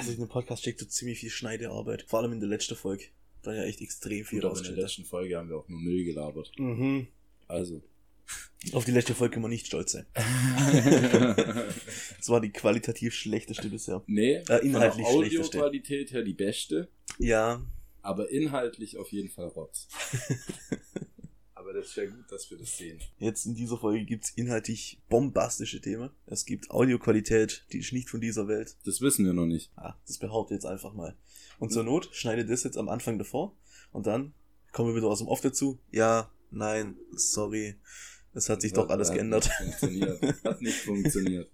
Also in dem Podcast steckt so ziemlich viel Schneidearbeit. Vor allem in der letzten Folge. Da ja echt extrem viel rausgeschnitten. In der letzten Folge haben wir auch nur Müll gelabert. Mhm. Also. Auf die letzte Folge können wir nicht stolz sein. Das war die qualitativ schlechteste bisher. Nee, inhaltlich von der schlechteste. Audioqualität her die beste. Ja. Aber inhaltlich auf jeden Fall Rotz. Aber das wäre gut, dass wir das sehen. Jetzt in dieser Folge gibt's inhaltlich bombastische Themen. Es gibt Audioqualität, die ist nicht von dieser Welt. Das wissen wir noch nicht. Das behaupte jetzt einfach mal. Und zur Not schneide das jetzt am Anfang davor und dann kommen wir wieder aus dem Off dazu. Ja, nein, sorry. Es hat sich doch alles geändert. Hat nicht funktioniert.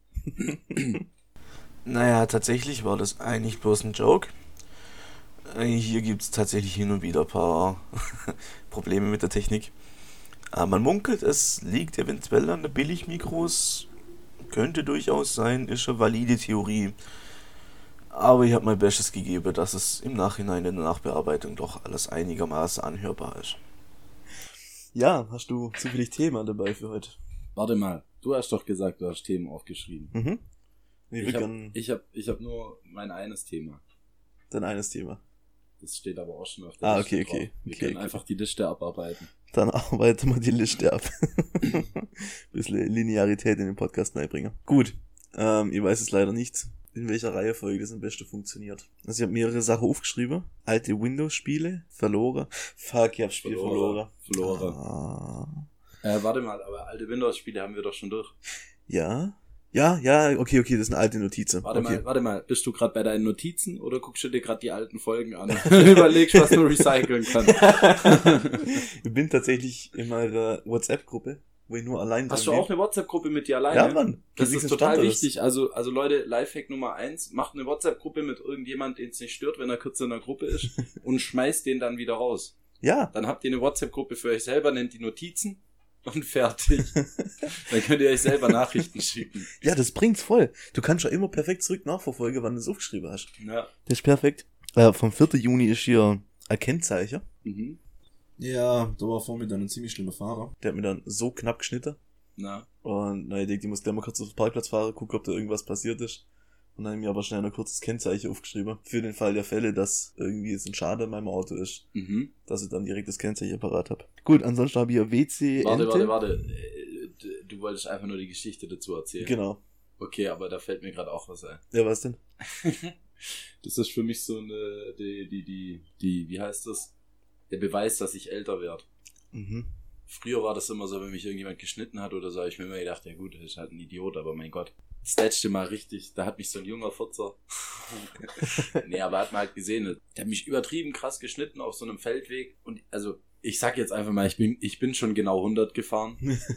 Naja, tatsächlich war das eigentlich bloß ein Joke. Hier gibt's tatsächlich hin und wieder ein paar Probleme mit der Technik. Man munkelt, es liegt eventuell an der Billigmikros. Könnte durchaus sein, ist eine valide Theorie. Aber ich habe mein Bestes gegeben, dass es im Nachhinein in der Nachbearbeitung doch alles einigermaßen anhörbar ist. Ja, hast du zufällig Themen dabei für heute? Warte mal, du hast doch gesagt, du hast Themen aufgeschrieben. Mhm. Ich hab nur mein eines Thema. Dein eines Thema. Das steht aber auch schon auf der Liste drauf. Wir können einfach die Liste abarbeiten. Dann arbeiten wir die Liste ab. Bisschen Linearität in den Podcast reinbringen. Gut, ich weiß es leider nicht, in welcher Reihenfolge das am besten funktioniert. Also ich habe mehrere Sachen aufgeschrieben. Alte Windows-Spiele, verloren. Fuck, ich hab Spiel verloren. Warte mal, aber alte Windows-Spiele haben wir doch schon durch. Ja, okay, das sind alte Notizen. Warte mal, bist du gerade bei deinen Notizen oder guckst du dir gerade die alten Folgen an? Überlegst, was du recyceln kannst. Ich bin tatsächlich in meiner WhatsApp-Gruppe, wo ich nur allein bin. Hast du auch eine WhatsApp-Gruppe mit dir alleine? Ja, Mann. Das ist total wichtig. Also Leute, Lifehack Nummer 1, macht eine WhatsApp-Gruppe mit irgendjemand, den es nicht stört, wenn er kürzer in der Gruppe ist und schmeißt den dann wieder raus. Ja. Dann habt ihr eine WhatsApp-Gruppe für euch selber, nennt die Notizen. Und fertig. Dann könnt ihr euch selber Nachrichten schicken. Ja, das bringt's voll. Du kannst ja immer perfekt zurück nachverfolgen, wann du es aufgeschrieben hast. Ja. Das ist perfekt. Vom 4. Juni ist hier ein Kennzeichen. Mhm. Ja, da war vor mir dann ein ziemlich schlimmer Fahrer. Der hat mir dann so knapp geschnitten. Na. Und ich denke, ich muss gleich mal kurz auf den Parkplatz fahren, gucken, ob da irgendwas passiert ist. Und dann habe ich mir aber schnell ein kurzes Kennzeichen aufgeschrieben. Für den Fall der Fälle, dass irgendwie es ein Schaden in meinem Auto ist. Mhm. Dass ich dann direkt das Kennzeichen parat habe. Gut, ansonsten habe ich ein WC. Warte. Du wolltest einfach nur die Geschichte dazu erzählen. Genau. Okay, aber da fällt mir gerade auch was ein. Ja, was denn? Das ist für mich so eine, wie heißt das? Der Beweis, dass ich älter werde. Mhm. Früher war das immer so, wenn mich irgendjemand geschnitten hat oder so, habe ich mir immer gedacht, ja gut, das ist halt ein Idiot, aber mein Gott. Das letzte Mal richtig, da hat mich so ein junger Furzer, nee, aber hat man halt gesehen, der hat mich übertrieben krass geschnitten auf so einem Feldweg und also, ich sag jetzt einfach mal, ich bin schon genau 100 gefahren.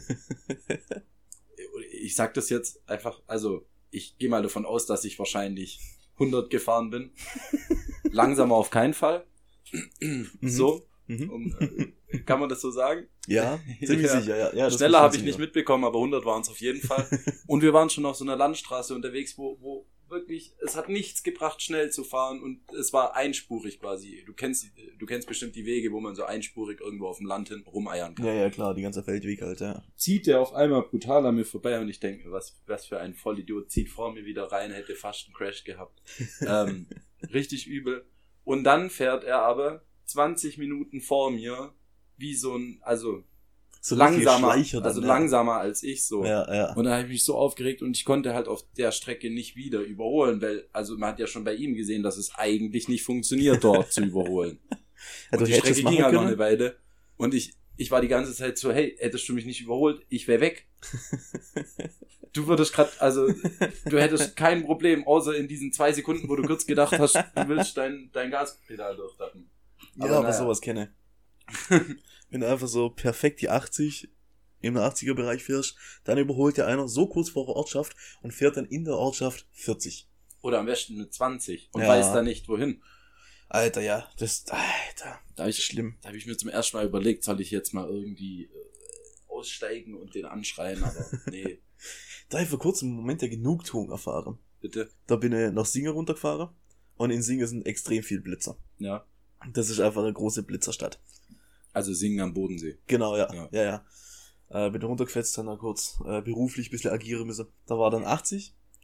Ich sag das jetzt einfach, also, ich gehe mal davon aus, dass ich wahrscheinlich 100 gefahren bin. Langsamer auf keinen Fall. So. Kann man das so sagen? Ja, ziemlich sicher, ja. Schneller habe ich nicht mitbekommen, aber 100 waren es auf jeden Fall. Und wir waren schon auf so einer Landstraße unterwegs, wo wirklich, es hat nichts gebracht, schnell zu fahren und es war einspurig quasi. Du kennst bestimmt die Wege, wo man so einspurig irgendwo auf dem Land hin rumeiern kann. Ja, klar, die ganze Feldweg halt, ja. Zieht der auf einmal brutal an mir vorbei und ich denke, was für ein Vollidiot, zieht vor mir wieder rein, hätte fast einen Crash gehabt. Richtig übel. Und dann fährt er aber 20 Minuten vor mir, wie so ein, also so langsamer, langsamer als ich so. Ja. Und da habe ich mich so aufgeregt und ich konnte halt auf der Strecke nicht wieder überholen, weil, also man hat ja schon bei ihm gesehen, dass es eigentlich nicht funktioniert, dort zu überholen. Und die Strecke ging halt noch eine Weile und ich war die ganze Zeit so, hey, hättest du mich nicht überholt, ich wäre weg. Du würdest gerade, also du hättest kein Problem, außer in diesen 2 Sekunden, wo du kurz gedacht hast, du willst dein Gaspedal durchdappen. Aber sowas kenne. Wenn du einfach so perfekt die 80 im 80er-Bereich fährst, dann überholt dir einer so kurz vor der Ortschaft und fährt dann in der Ortschaft 40. Oder am besten mit 20 und weiß da nicht, wohin. Alter, ja, schlimm. Da habe ich mir zum ersten Mal überlegt, soll ich jetzt mal irgendwie aussteigen und den anschreien, aber nee. Da habe ich vor kurzem einen Moment der Genugtuung erfahren. Bitte? Da bin ich nach Singen runtergefahren und in Singen sind extrem viel Blitzer. Ja. Das ist einfach eine große Blitzerstadt. Also Singen am Bodensee. Genau, ja. Bin runtergefetzt, dann da kurz beruflich ein bisschen agieren müssen. Da war dann 80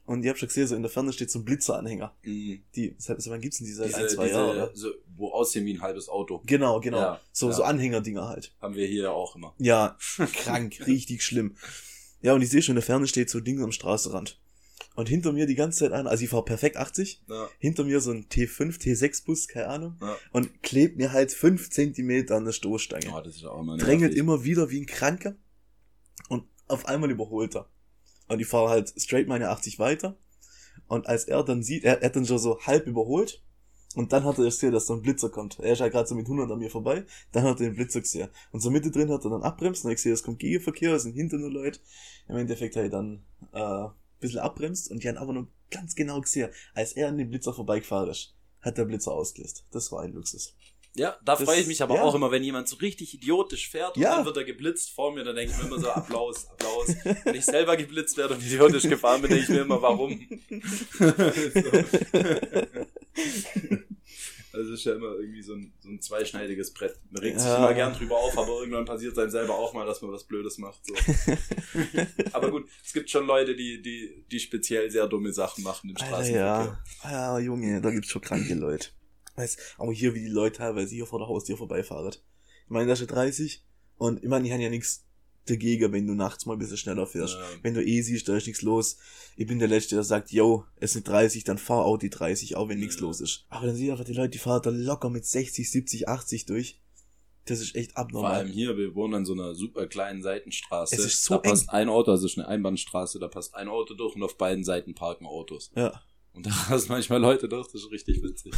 Und ihr habt schon gesehen, so in der Ferne steht so ein Blitzeranhänger. Mhm. Wann gibt's denn die seit 1-2 Jahren, oder? So, wo aussehen wie ein halbes Auto. Genau. Ja, so Anhängerdinger halt. Haben wir hier auch immer. Ja, krank, richtig schlimm. Ja, und ich sehe schon, in der Ferne steht so ein Ding am Straßenrand. Und hinter mir die ganze Zeit einer, also ich fahre perfekt 80, hinter mir so ein T5, T6 Bus, keine Ahnung, und klebt mir halt 5 Zentimeter an der Stoßstange. Oh, das ist auch mal drängelt immer wieder wie ein Kranker und auf einmal überholt er. Und ich fahre halt straight meine 80 weiter. Und als er dann sieht, er hat dann schon so halb überholt. Und dann hat er gesehen, dass da ein Blitzer kommt. Er ist ja gerade so mit 100 an mir vorbei. Dann hat er den Blitzer gesehen. Und so mittendrin hat er dann abbremst. Und ich sehe, es kommt Gegenverkehr, es sind hinter nur Leute. Im Endeffekt hat er dann ein bisschen abbremst. Und die haben aber nur ganz genau gesehen, als er an den Blitzer vorbeigefahren ist, hat der Blitzer ausgelöst. Das war ein Luxus. Ja, da freue ich mich aber auch immer, wenn jemand so richtig idiotisch fährt und dann wird er geblitzt vor mir, dann denke ich mir immer so, Applaus. Wenn ich selber geblitzt werde und idiotisch gefahren bin, denke ich mir immer, warum? Also ist ja immer irgendwie so ein zweischneidiges Brett. Man regt sich immer gern drüber auf, aber irgendwann passiert es einem selber auch mal, dass man was Blödes macht. So. Aber gut, es gibt schon Leute, die speziell sehr dumme Sachen machen im Straßenverkehr. Ja, Junge, da gibt's schon kranke Leute. Aber hier, wie die Leute teilweise hier vor der Haustür vorbeifahren. Ich meine, da ist ja 30 und ich meine, die haben ja nichts dagegen, wenn du nachts mal ein bisschen schneller fährst. Ja. Wenn du siehst, da ist nichts los. Ich bin der Letzte, der sagt, yo, es sind 30, dann fahr auch die 30, auch wenn nichts los ist. Aber dann sieh einfach die Leute, die fahren da locker mit 60, 70, 80 durch. Das ist echt abnormal. Vor allem hier, wir wohnen an so einer super kleinen Seitenstraße. Es ist so da passt ein Auto, also es ist eine Einbahnstraße, da passt ein Auto durch und auf beiden Seiten parken Autos. Ja. Und da rasen manchmal Leute durch, das ist richtig witzig.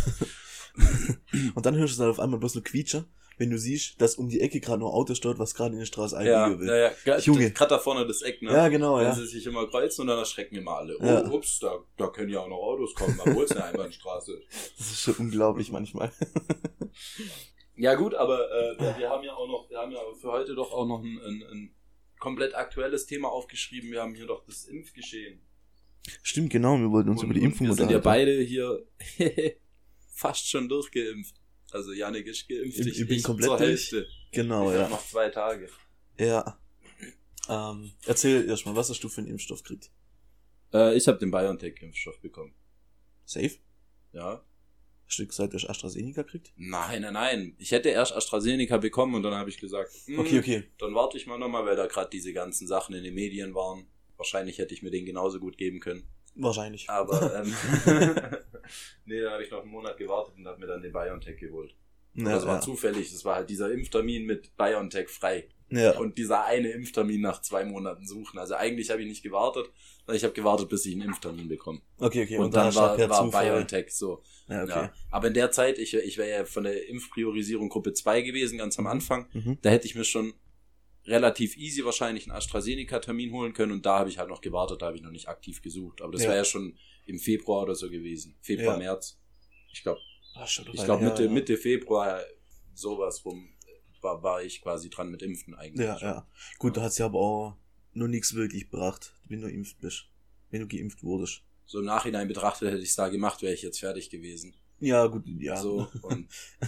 Und dann hörst du dann auf einmal bloß nur Quietscher, wenn du siehst, dass um die Ecke gerade noch ein Auto steht, was gerade in der Straße einbiegen will. Ja. Junge. Gerade da vorne das Eck, ne? Ja, genau, wenn sie sich immer kreuzen und dann erschrecken immer alle. Oh, ups, da können ja auch noch Autos kommen, obwohl es eine Einbahnstraße ist. Das ist schon unglaublich manchmal. Ja gut, aber wir haben ja für heute doch auch noch ein komplett aktuelles Thema aufgeschrieben. Wir haben hier doch das Impfgeschehen. Stimmt, genau, wir wollten uns über die Impfung unterhalten. Wir sind ja beide hier fast schon durchgeimpft. Also Janik ist geimpft, ich bin komplett zur Hälfte. Genau, ich habe noch 2 Tage. Ja. Erzähl erstmal, was hast du für einen Impfstoff gekriegt? Ich habe den BioNTech-Impfstoff bekommen. Safe? Ja. Hast du gesagt, du hast AstraZeneca gekriegt? Nein. Ich hätte erst AstraZeneca bekommen und dann habe ich gesagt, okay. Dann warte ich mal nochmal, weil da gerade diese ganzen Sachen in den Medien waren. Wahrscheinlich hätte ich mir den genauso gut geben können. Wahrscheinlich. Aber nee, da habe ich noch einen Monat gewartet und habe mir dann den BioNTech geholt. Ja, das war zufällig, das war halt dieser Impftermin mit BioNTech frei. Ja. Und dieser eine Impftermin nach 2 Monaten suchen. Also eigentlich habe ich nicht gewartet, sondern ich habe gewartet, bis ich einen Impftermin bekomme. Okay. Und dann war BioNTech so. Ja, okay. Ja. Aber in der Zeit, ich wäre ja von der Impfpriorisierung Gruppe 2 gewesen, ganz am Anfang. Mhm. Da hätte ich mir schon relativ easy wahrscheinlich einen AstraZeneca-Termin holen können und da habe ich halt noch gewartet, da habe ich noch nicht aktiv gesucht. Aber das war ja schon im Februar oder so gewesen. Februar, März. Ich glaube Mitte Februar sowas rum war ich quasi dran mit Impfen eigentlich. Ja. Gut, da hat's ja aber auch noch nichts wirklich gebracht, wenn du geimpft bist. Wenn du geimpft wurdest. So im Nachhinein betrachtet hätte ich es da gemacht, wäre ich jetzt fertig gewesen. Ja, gut, ja. So, und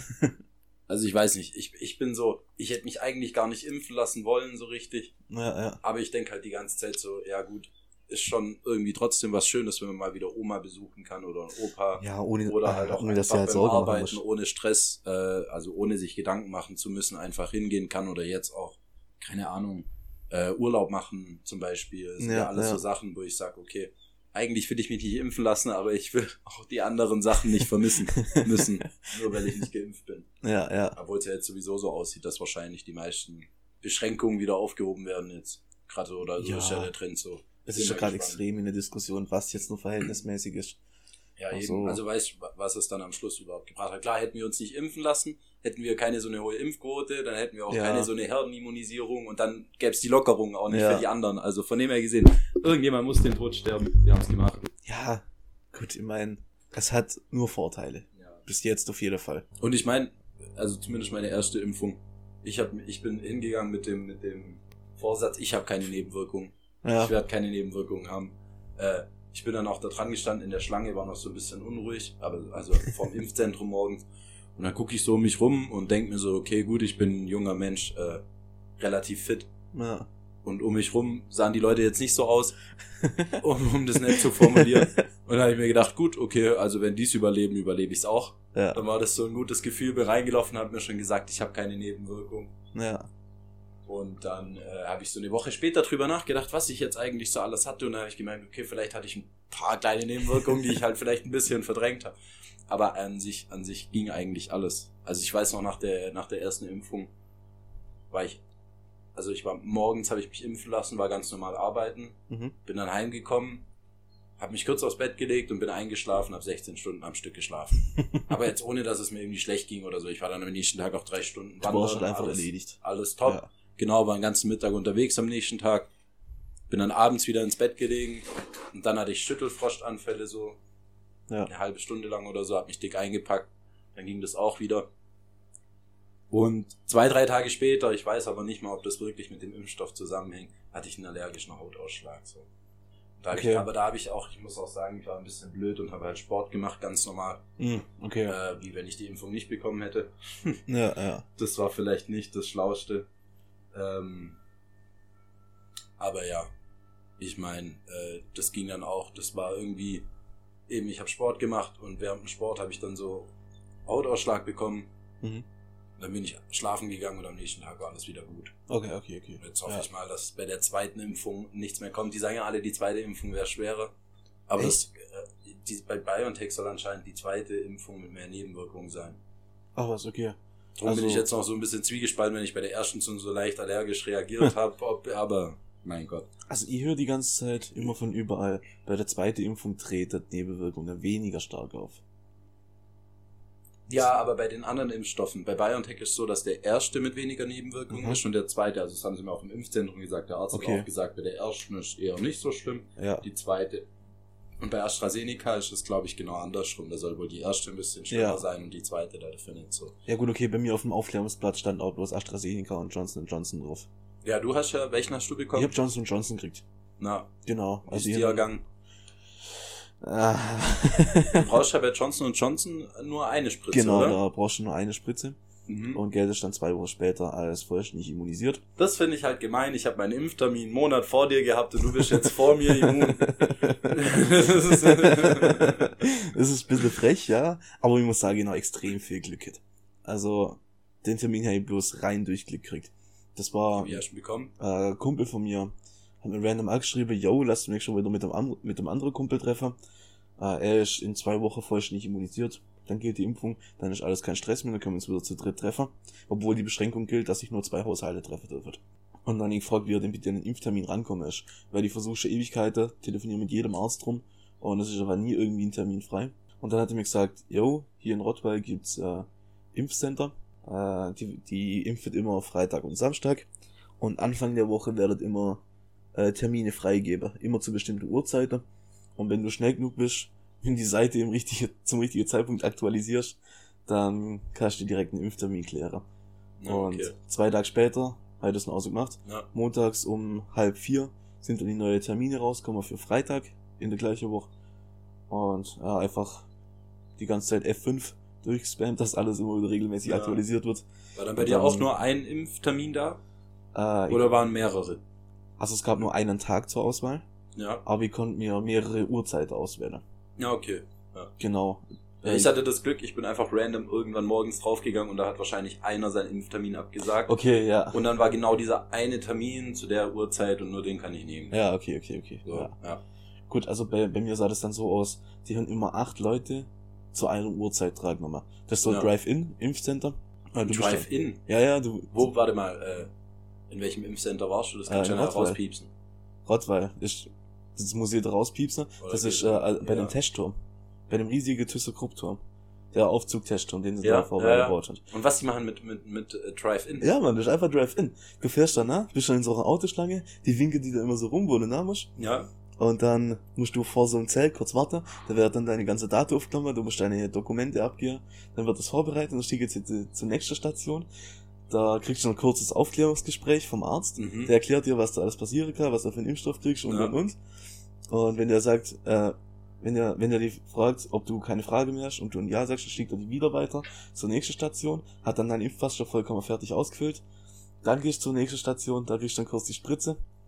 also ich weiß nicht, ich bin so, ich hätte mich eigentlich gar nicht impfen lassen wollen, so richtig. Ja. Aber ich denke halt die ganze Zeit so, ja gut, ist schon irgendwie trotzdem was Schönes, wenn man mal wieder Oma besuchen kann oder einen Opa. Ja, ohne, oder halt auch ohne dass einfach halt beim Arbeiten, ohne Stress, also ohne sich Gedanken machen zu müssen, einfach hingehen kann oder jetzt auch, keine Ahnung, Urlaub machen zum Beispiel. Das sind ja alles so Sachen, wo ich sage, okay, eigentlich will ich mich nicht impfen lassen, aber ich will auch die anderen Sachen nicht vermissen müssen, nur weil ich nicht geimpft bin. Ja. Obwohl es ja jetzt sowieso so aussieht, dass wahrscheinlich die meisten Beschränkungen wieder aufgehoben werden jetzt. Gerade oder so ist ja der Trend so. Es ist ja gerade extrem in der Diskussion, was jetzt nur verhältnismäßig ist. Ja, eben. Also weißt du, was es dann am Schluss überhaupt gebracht hat. Klar, hätten wir uns nicht impfen lassen, hätten wir keine so eine hohe Impfquote, dann hätten wir auch keine so eine Herdenimmunisierung und dann gäbe es die Lockerungen auch nicht für die anderen. Also von dem her gesehen, irgendjemand muss den Tod sterben. Wir haben es gemacht. Ja, gut, ich meine, es hat nur Vorteile. Ja. Bis jetzt auf jeden Fall. Und ich meine, also zumindest meine erste Impfung. Ich bin hingegangen mit dem Vorsatz, ich habe keine Nebenwirkungen. Ja. Ich werde keine Nebenwirkungen haben. Ich bin dann auch da dran gestanden in der Schlange, war noch so ein bisschen unruhig, aber also vom Impfzentrum morgens. Und dann gucke ich so um mich rum und denke mir so, okay, gut, ich bin ein junger Mensch, relativ fit. Ja. Und um mich rum sahen die Leute jetzt nicht so aus, um das nett zu formulieren. Und dann habe ich mir gedacht, gut, okay, also wenn die es überleben, überlebe ich es auch. Ja. Dann war das so ein gutes Gefühl, bin reingelaufen, habe mir schon gesagt, ich habe keine Nebenwirkung. Ja. Und dann habe ich so eine Woche später drüber nachgedacht, was ich jetzt eigentlich so alles hatte. Und dann habe ich gemeint, okay, vielleicht hatte ich ein paar kleine Nebenwirkungen, die ich halt vielleicht ein bisschen verdrängt habe. Aber an sich ging eigentlich alles. Also ich weiß noch, nach der ersten Impfung morgens habe ich mich impfen lassen, war ganz normal arbeiten, bin dann heimgekommen, habe mich kurz aufs Bett gelegt und bin eingeschlafen, habe 16 Stunden am Stück geschlafen. Aber jetzt ohne, dass es mir irgendwie schlecht ging oder so. Ich war dann am nächsten Tag auch 3 Stunden wandern. Du warst schon einfach erledigt. Alles top. Ja. Genau, war den ganzen Mittag unterwegs am nächsten Tag. Bin dann abends wieder ins Bett gelegen und dann hatte ich Schüttelfrostanfälle so eine halbe Stunde lang oder so, habe mich dick eingepackt. Dann ging das auch wieder. Und 2-3 Tage später, ich weiß aber nicht mal, ob das wirklich mit dem Impfstoff zusammenhängt, hatte ich einen allergischen Hautausschlag. So. Aber da habe ich auch, ich muss auch sagen, ich war ein bisschen blöd und habe halt Sport gemacht, ganz normal. Okay. Wie wenn ich die Impfung nicht bekommen hätte. Ja. Das war vielleicht nicht das Schlauste. Aber ja, ich meine, das ging dann auch, das war irgendwie, eben ich habe Sport gemacht und während dem Sport habe ich dann so Hautausschlag bekommen. Dann bin ich schlafen gegangen und am nächsten Tag war alles wieder gut. Okay. Jetzt hoffe ich mal, dass bei der zweiten Impfung nichts mehr kommt. Die sagen ja alle, die zweite Impfung wäre schwerer. Aber bei BioNTech soll anscheinend die zweite Impfung mit mehr Nebenwirkungen sein. Ach was, okay. Darum bin ich jetzt noch so ein bisschen zwiegespalten, wenn ich bei der ersten schon so leicht allergisch reagiert habe. Aber, mein Gott. Also ich höre die ganze Zeit immer von überall, bei der zweiten Impfung treten Nebenwirkungen weniger stark auf. Ja, aber bei den anderen Impfstoffen, bei BioNTech ist es so, dass der erste mit weniger Nebenwirkungen ist und der zweite, also das haben sie mir auch im Impfzentrum gesagt, der Arzt hat auch gesagt, bei der ersten ist eher nicht so schlimm, die zweite. Und bei AstraZeneca ist es, glaube ich, genau andersrum, da soll wohl die erste ein bisschen schlimmer sein und die zweite dafür nicht so. Ja gut, okay, bei mir auf dem Aufklärungsblatt stand auch bloß AstraZeneca und Johnson & Johnson drauf. Ja, welchen hast du bekommen? Ich habe Johnson & Johnson gekriegt. Na, genau. Also ist Jahrgang. Du brauchst ja bei Johnson & Johnson nur eine Spritze, genau, oder? da brauchst du nur eine Spritze. Und Geld ist dann 2 Wochen später als vollständig immunisiert. Das finde ich halt gemein. Ich habe meinen Impftermin einen Monat vor dir gehabt und du bist jetzt vor mir immun. Das ist ein bisschen frech, ja. Aber ich muss sagen, ich habe extrem viel Glück gehabt. Also, den Termin habe ich bloß rein durch Glück gekriegt. Das war Wie hast du bekommen? Ein Kumpel von mir. Hat mir random angeschrieben, lass mich schon wieder mit dem anderen Kumpel treffen. Er ist in 2 Wochen vollständig immunisiert. Dann gilt die Impfung, dann ist alles kein Stress mehr, dann können wir uns wieder zu dritt treffen. Obwohl die Beschränkung gilt, dass sich nur 2 Haushalte treffen dürfen. Und dann habe ich gefragt, wie er denn bitte an den Impftermin rankommen ist. Weil ich versuche schon Ewigkeiten, telefoniere mit jedem Arzt rum und es ist aber nie irgendwie ein Termin frei. Und dann hat er mir gesagt, hier in Rottweil gibt's Impfcenter. Die impfen immer Freitag und Samstag. Und Anfang der Woche werdet immer Termine freigeben. Immer zu bestimmten Uhrzeiten. Und wenn du schnell genug bist, wenn die Seite zum richtigen Zeitpunkt aktualisierst, dann kannst du direkt einen Impftermin klären. Und 2 Tage später habe ich das noch so gemacht. Ja. Montags um 3:30 sind dann die neuen Termine rausgekommen für Freitag in der gleichen Woche. Und einfach die ganze Zeit F5 durchgespammt, dass alles immer wieder regelmäßig aktualisiert wird. War dann bei dir auch nur ein Impftermin da? Oder waren mehrere? Also es gab nur einen Tag zur Auswahl. Ja. Aber wir konnten mir mehrere Uhrzeiten auswählen. Ja, okay. Ja. Genau. Ich hatte das Glück, ich bin einfach random irgendwann morgens draufgegangen und da hat wahrscheinlich einer seinen Impftermin abgesagt. Okay, ja. Und dann war genau dieser eine Termin zu der Uhrzeit und nur den kann ich nehmen. Ja, okay. So, ja. Gut, also bei mir sah das dann so aus, die haben immer 8 Leute zu einer Uhrzeit genommen. Das ist so ein Drive-In, Impfcenter. Drive-In? Ja, warte mal, in welchem Impfcenter warst du? Das kannst du ja rauspiepsen. Rottweil, das muss jeder rauspiepsen. Das ist bei dem Testturm. Bei dem riesigen ThyssenKrupp-Turm. Der Aufzug-Testturm, den sie da vorgebaut haben. Und was die machen mit Drive-In? Ja, man, das ist einfach Drive-In. Du fährst dann, bist schon in so einer Autoschlange, die winken die da immer so rum, wo du musst. Ja. Und dann musst du vor so einem Zelt kurz warten, da wird dann deine ganze Daten aufgenommen, du musst deine Dokumente abgeben, dann wird das vorbereitet, dann stiegst du zur nächsten Station. Da kriegst du ein kurzes Aufklärungsgespräch vom Arzt, der erklärt dir, was da alles passieren kann, was du für einen Impfstoff kriegst und. Und wenn der sagt, wenn der dich fragt, ob du keine Frage mehr hast und du ein Ja sagst, dann schickt er dich wieder weiter zur nächsten Station, hat dann deinen Impfpass schon vollkommen fertig ausgefüllt. Dann gehst du zur nächsten Station, da kriegst du dann kurz die Spritze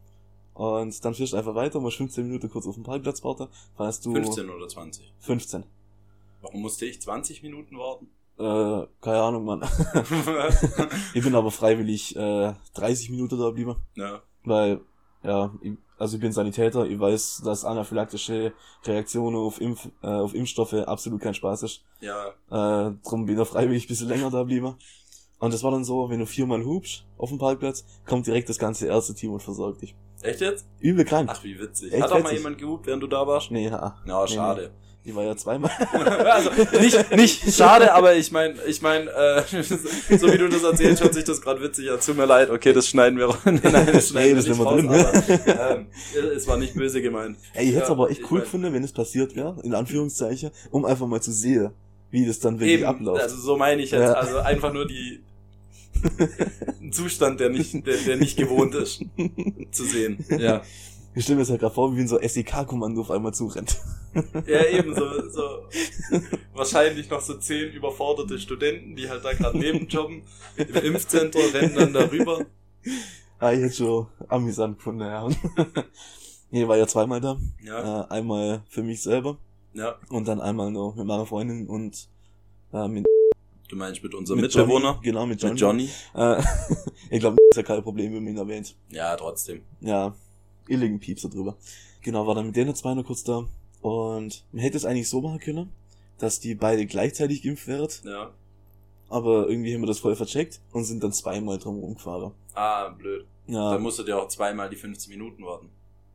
Und dann fährst du einfach weiter, musst 15 Minuten kurz auf dem Parkplatz warten. Falls du 15 oder 20? 15. Warum musste ich 20 Minuten warten? Keine Ahnung, Mann. Ich bin aber freiwillig 30 Minuten da geblieben. Ja. Weil, ja, ich bin Sanitäter, ich weiß, dass anaphylaktische Reaktionen auf Impfstoffe absolut kein Spaß ist. Ja. Drum bin ich freiwillig ein bisschen länger da geblieben. Und das war dann so, wenn du 4-mal hupst auf dem Parkplatz, kommt direkt das ganze Ärzte-Team und versorgt dich. Echt jetzt? Übel krank. Ach, wie witzig. Echt Hat auch mal witzig. jemand gehupt, während du da warst? Nee, ja. Ja, schade. Nee. Die war ja 2-mal. Also, nicht schade, aber ich mein, so wie du das erzählst, hört sich das gerade witzig an. Tut mir leid, okay, das schneiden wir raus. Nein, das schneiden wir nicht raus, drin. Aber, es war nicht böse gemeint. Ey, ich hätte es aber echt cool gefunden, wenn es passiert wäre, in Anführungszeichen, um einfach mal zu sehen, wie das dann wirklich abläuft. Also so meine ich jetzt, ja. Also einfach nur ein Zustand, der nicht gewohnt ist, zu sehen. Ja. Ich stelle mir das ja gerade vor, wie ein so SEK-Kommando auf einmal zurennt. Ja, eben, so wahrscheinlich noch so 10 überforderte Studenten, die halt da gerade nebenjobben, im Impfzentrum, rennen dann darüber. Ah, ich hätte schon amüsant gefunden, ja. Ich war ja 2-mal da. Ja. Einmal für mich selber. Ja. Und dann einmal noch mit meiner Freundin und mit... Du meinst mit unserem Mitbewohner? Johnny, genau, mit Johnny. Ich glaube, das ist ja kein Problem, wenn man ihn erwähnt. Ja, trotzdem. Ja, illigen Piepser drüber. Genau, war dann mit denen 2 noch kurz da. Und man hätte es eigentlich so machen können, dass die beide gleichzeitig geimpft werden. Ja. Aber irgendwie haben wir das voll vercheckt und sind dann 2-mal drum rumgefahren. Ah, blöd. Ja. Dann musstet ihr auch 2-mal die 15 Minuten warten.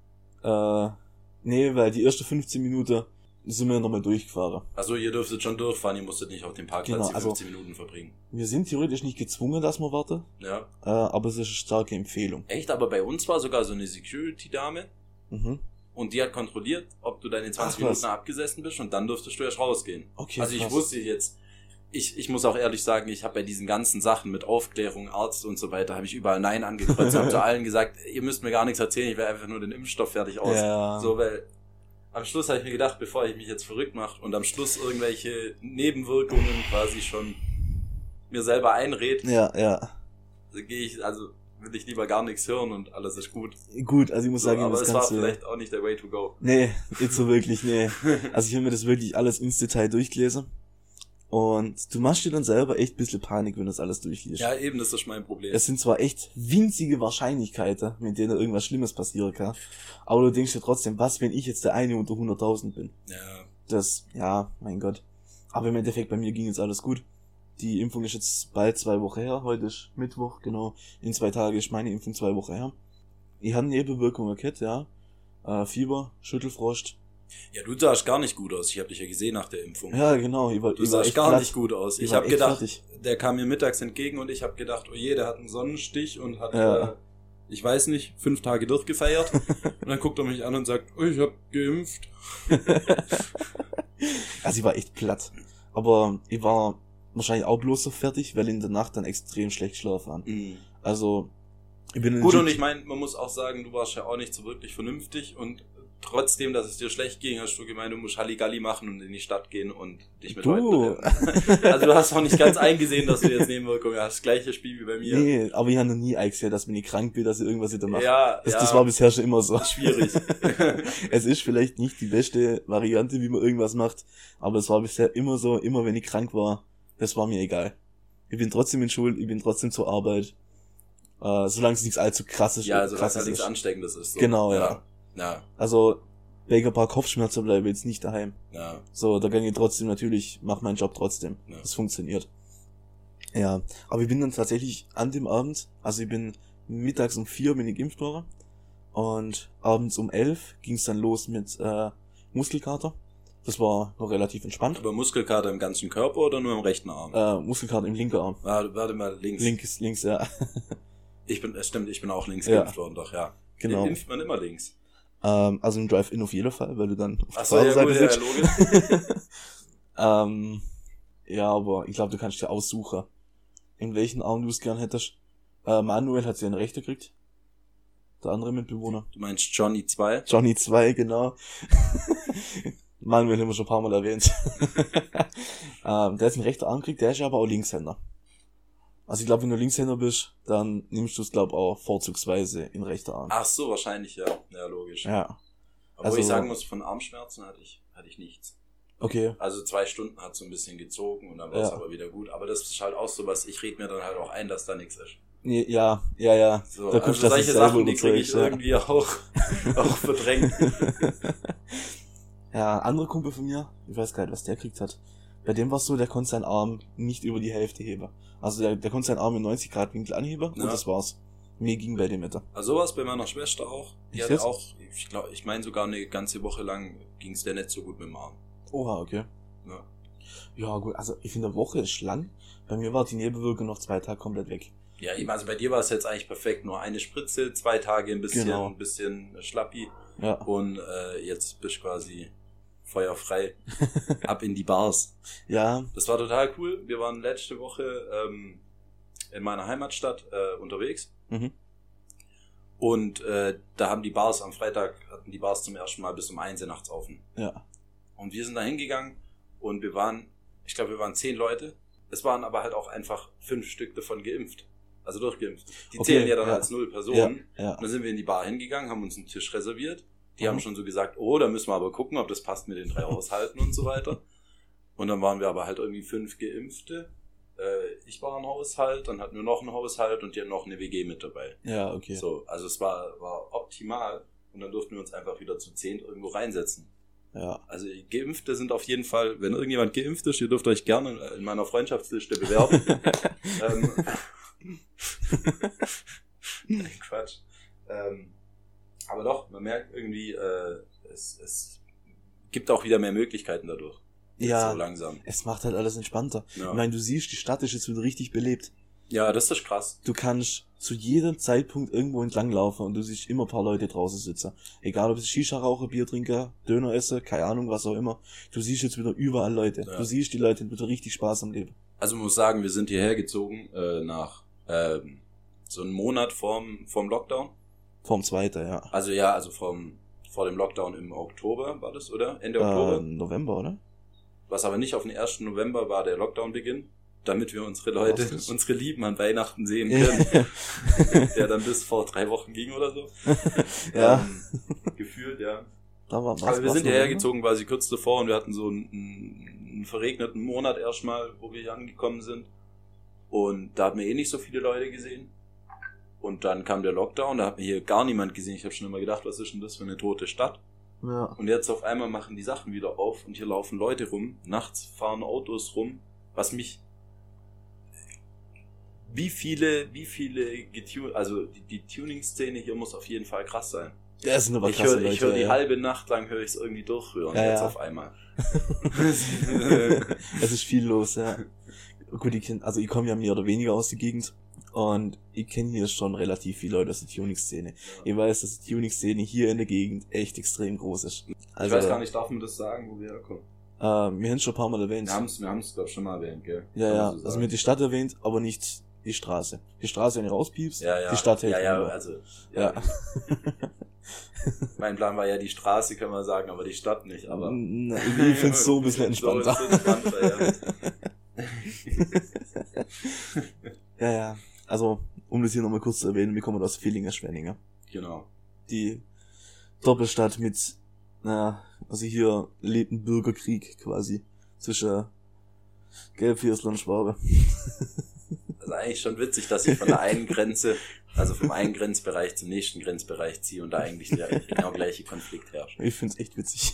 Nee, weil die erste 15 Minuten sind wir nochmal durchgefahren. Also ihr dürftet schon durchfahren, ihr musstet nicht auf dem Parkplatz die 15 Minuten verbringen. Wir sind theoretisch nicht gezwungen, dass wir warten. Ja. Aber es ist eine starke Empfehlung. Echt? Aber bei uns war sogar so eine Security-Dame. Mhm. Und die hat kontrolliert, ob du deine 20 Minuten abgesessen bist und dann durftest du erst rausgehen. Okay, also ich wusste jetzt, ich muss auch ehrlich sagen, ich habe bei diesen ganzen Sachen mit Aufklärung, Arzt und so weiter, habe ich überall Nein angekreuzt, habe zu allen gesagt, ihr müsst mir gar nichts erzählen, ich will einfach nur den Impfstoff fertig aus. Ja. So, weil am Schluss habe ich mir gedacht, bevor ich mich jetzt verrückt mache und am Schluss irgendwelche Nebenwirkungen quasi schon mir selber einred, ja. will ich lieber gar nichts hören und alles ist gut. Gut, also ich muss sagen, aber das es Ganze... war vielleicht auch nicht der Way to go. Nee, nicht so wirklich, nee. Also ich habe mir das wirklich alles ins Detail durchgelesen. Und du machst dir dann selber echt ein bisschen Panik, wenn du das alles durchliest. Ja, eben, das ist mein Problem. Es sind zwar echt winzige Wahrscheinlichkeiten, mit denen irgendwas Schlimmes passieren kann. Aber du denkst dir trotzdem, was, wenn ich jetzt der eine unter 100.000 bin? Ja. Mein Gott. Aber im Endeffekt, bei mir ging jetzt alles gut. Die Impfung ist jetzt bald 2 Wochen her. Heute ist Mittwoch, genau. In 2 Tagen ist meine Impfung 2 Wochen her. Ich habe Nebenwirkungen gehabt, ja. Fieber, Schüttelfrost. Ja, du sahst gar nicht gut aus. Ich habe dich ja gesehen nach der Impfung. Ja, genau. Du sahst gar nicht gut aus. Ich habe gedacht, fertig. Der kam mir mittags entgegen und ich habe gedacht, oh je, der hat einen Sonnenstich und hat, ich weiß nicht, 5 Tage durchgefeiert. Und dann guckt er mich an und sagt, oh, ich habe geimpft. Also ich war echt platt. Aber ich war wahrscheinlich auch bloß so fertig, weil in der Nacht dann extrem schlecht geschlafen habe. Mhm. Also, ich bin gut, und ich meine, man muss auch sagen, du warst ja auch nicht so wirklich vernünftig und trotzdem, dass es dir schlecht ging, hast du gemeint, du musst Halligalli machen und in die Stadt gehen und dich mit Leuten bewerben. Also du hast auch nicht ganz eingesehen, dass du jetzt Nebenwirkungen hast. Gleiches Spiel wie bei mir. Nee, aber ich habe noch nie eingesehen, dass wenn ich krank bin, dass ich irgendwas wieder mache. Ja, das war bisher schon immer so. Schwierig. Es ist vielleicht nicht die beste Variante, wie man irgendwas macht, aber es war bisher immer so, immer wenn ich krank war, das war mir egal. Ich bin trotzdem in Schule, ich bin trotzdem zur Arbeit, solange es nichts allzu krasses ist. Ja, solange es halt nichts Ansteckendes ist. So. Genau, ja. Also, wegen ein paar Kopfschmerzen bleibe ich jetzt nicht daheim. Ja. So, da kann ich trotzdem natürlich, mach meinen Job trotzdem. Ja. Das funktioniert. Ja, aber ich bin dann tatsächlich an dem Abend, also ich bin mittags um 4 bin ich geimpft worden und abends um 11 ging es dann los mit Muskelkater. Das war noch relativ entspannt. Aber Muskelkater im ganzen Körper oder nur im rechten Arm? Muskelkater im linken Arm. Warte mal, links. Links, ja. Ich bin auch links geimpft worden, doch, ja. Genau. Den impft man immer links. Also im Drive-In auf jeden Fall, weil du dann auf der Fahrerseite sitzt. Logisch. Ja, aber ich glaube, du kannst dir aussuchen, in welchen Arm du es gern hättest. Manuel hat sie einen Rechter gekriegt. Der andere Mitbewohner. Du meinst Johnny 2? Johnny 2, genau. Manuel haben wir schon ein paar Mal erwähnt. Der hat einen rechten Arm gekriegt, der ist aber auch Linkshänder. Also ich glaube, wenn du Linkshänder bist, dann nimmst du es, glaube ich, auch vorzugsweise in rechter Arm. Ach so, wahrscheinlich, ja. Ja, logisch. Ja. Aber also, wo ich sagen muss, von Armschmerzen hatte ich nichts. Okay. Also 2 Stunden hat so ein bisschen gezogen und dann war es aber wieder gut. Aber das ist halt auch so was, ich rede mir dann halt auch ein, dass da nichts ist. Ja. So, da also solche Sachen, die kriege ich irgendwie auch verdrängt. Ja, andere Kumpel von mir, ich weiß gar nicht, was der gekriegt hat. Bei dem war es so, der konnte seinen Arm nicht über die Hälfte heben. Also der konnte seinen Arm in 90 Grad Winkel anheben und das war's. Mir ging bei dem Wetter. Also sowas bei meiner Schwester auch. Die hatte auch, ich meine sogar eine ganze Woche lang ging es der nicht so gut mit dem Arm. Oha, okay. Ja gut, also ich finde, eine Woche ist lang. Bei mir war die Nebenwirkung noch 2 Tage komplett weg. Ja, also bei dir war es jetzt eigentlich perfekt. Nur eine Spritze, 2 Tage ein bisschen schlappi. Ja. Und jetzt bist du quasi feuerfrei. Ab in die Bars. Ja. Das war total cool. Wir waren letzte Woche in meiner Heimatstadt unterwegs. Mhm. Und da haben die Bars am Freitag, hatten die Bars zum ersten Mal bis um 1 Uhr nachts offen. Ja. Und wir sind da hingegangen und wir waren 10 Leute. Es waren aber halt auch einfach 5 Stück davon geimpft. Also durchgeimpft. Die zählen ja dann als 0 Personen. Ja. Und dann sind wir in die Bar hingegangen, haben uns einen Tisch reserviert. Die haben schon so gesagt, da müssen wir aber gucken, ob das passt mit den 3 Haushalten und so weiter. Und dann waren wir aber halt irgendwie 5 Geimpfte. Ich war ein Haushalt, dann hatten wir noch einen Haushalt und die hatten noch eine WG mit dabei. Ja, okay. So, also es war optimal und dann durften wir uns einfach wieder zu 10 irgendwo reinsetzen. Ja. Also Geimpfte sind auf jeden Fall, wenn irgendjemand geimpft ist, ihr dürft euch gerne in meiner Freundschaftsliste bewerben. Quatsch. Aber doch, man merkt irgendwie, es gibt auch wieder mehr Möglichkeiten dadurch. Ja, so langsam. Es macht halt alles entspannter. Ja. Ich meine, du siehst, die Stadt ist jetzt wieder richtig belebt. Ja, das ist krass. Du kannst zu jedem Zeitpunkt irgendwo entlanglaufen und du siehst immer ein paar Leute draußen sitzen. Egal ob es Shisha rauchen, Bier trinken, Döner essen, keine Ahnung, was auch immer. Du siehst jetzt wieder überall Leute. Ja. Du siehst, die Leute haben wieder richtig Spaß am Leben. Also man muss sagen, wir sind hierher gezogen nach so einem Monat vorm Lockdown. Vorm 2., ja. Also vor dem Lockdown im Oktober war das, oder? Ende Oktober? November, oder? Was aber nicht auf den 1. November war der Lockdown-Beginn, damit wir unsere Leute, unsere Lieben an Weihnachten sehen können. Der dann bis vor 3 Wochen ging oder so. Ja. Gefühlt, ja. Aber wir sind hierher gezogen quasi kurz davor und wir hatten so einen verregneten Monat erstmal, wo wir hier angekommen sind. Und da hatten wir nicht so viele Leute gesehen. Und dann kam der Lockdown, da hat mir hier gar niemand gesehen. Ich habe schon immer gedacht, was ist denn das für eine tote Stadt? Ja. Und jetzt auf einmal machen die Sachen wieder auf und hier laufen Leute rum. Nachts fahren Autos rum. Was mich... Wie viele also die Tuning-Szene hier muss auf jeden Fall krass sein. Ja, das sind aber krasse Leute. Ich höre die halbe Nacht lang, höre ich es irgendwie durchrühren. Ja, jetzt auf einmal. Es ist viel los, ja. Gut, ich komme ja mehr oder weniger aus der Gegend. Und ich kenne hier schon relativ viele Leute aus der Tuning-Szene. Ich weiß, dass die Tuning-Szene hier in der Gegend echt extrem groß ist. Also, ich weiß gar nicht, darf man das sagen, wo wir herkommen? Wir haben es schon ein paar Mal erwähnt. Wir haben es glaube ich schon mal erwähnt, gell? Ja, so also wir haben die Stadt erwähnt, aber nicht die Straße. Die Straße, wenn du rauspiepst, die Stadt hält. Ja. Mein Plan war ja die Straße, kann man sagen, aber die Stadt nicht. Aber ich finde es so ein bisschen entspannter. Ja. Also, um das hier nochmal kurz zu erwähnen, wir kommen aus Villingen-Schwenningen. Genau. Die Doppelstadt mit, also hier lebt ein Bürgerkrieg quasi zwischen Gelbviertel und Schwabe. Das ist eigentlich schon witzig, dass ich von der einen Grenze, also vom einen Grenzbereich zum nächsten Grenzbereich ziehe und da eigentlich der genau gleiche Konflikt herrscht. Ich find's echt witzig.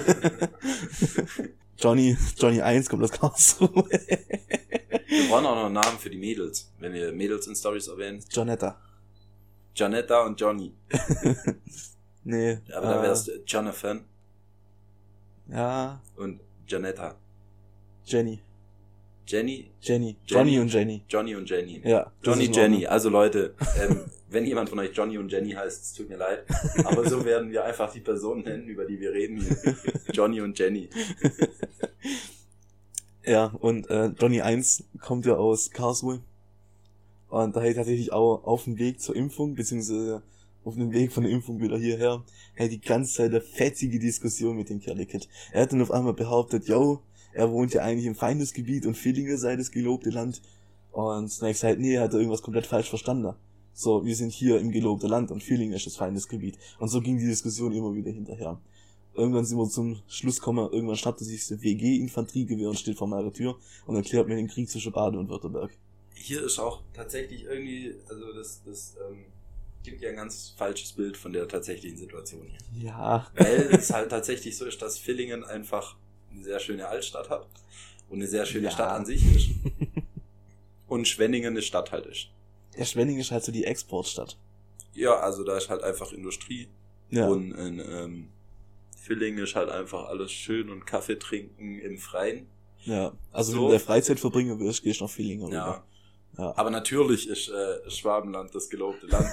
Johnny 1 kommt aus Karlsruhe. Wir brauchen auch noch einen Namen für die Mädels, wenn wir Mädels in Stories erwähnen. Janetta und Johnny. Nee. Aber dann wär's Jonathan. Ja. Und Janetta. Jenny. Johnny und Jenny. Johnny und Jenny. Ja. Jenny. Also Leute, wenn jemand von euch Johnny und Jenny heißt, es tut mir leid. Aber so werden wir einfach die Personen nennen, über die wir reden hier. Johnny und Jenny. Ja, und Johnny 1 kommt ja aus Karlsruhe. Und da hat tatsächlich auch auf dem Weg zur Impfung, beziehungsweise auf dem Weg von der Impfung wieder hierher, die ganze Zeit eine fetzige Diskussion mit dem Kerl gehabt. Er hat dann auf einmal behauptet, er wohnt ja eigentlich im Feindesgebiet und Villingen sei das gelobte Land. Und dann hab ich gesagt, nee, hat er irgendwas komplett falsch verstanden. So, wir sind hier im gelobten Land und Villingen ist das Feindesgebiet. Und so ging die Diskussion immer wieder hinterher. Irgendwann sind wir zum Schluss gekommen, irgendwann schnappt er sich das WG-Infanteriegewehr und steht vor meiner Tür und erklärt mir den Krieg zwischen Baden und Württemberg. Hier ist auch tatsächlich irgendwie, also das gibt ja ein ganz falsches Bild von der tatsächlichen Situation hier. Ja. Weil es halt tatsächlich so ist, dass Villingen einfach eine sehr schöne Altstadt hat und eine sehr schöne Stadt an sich ist. Und Schwenningen eine Stadt halt ist. Ja, Schwenningen ist halt so die Exportstadt. Ja, also da ist halt einfach Industrie. Ja. Und in Villingen ist halt einfach alles schön und Kaffee trinken im Freien. Ja, also so. wenn du der Freizeit verbringen willst, gehst du nach Villingen. Ja. Ja. Aber natürlich ist Schwabenland das gelobte Land.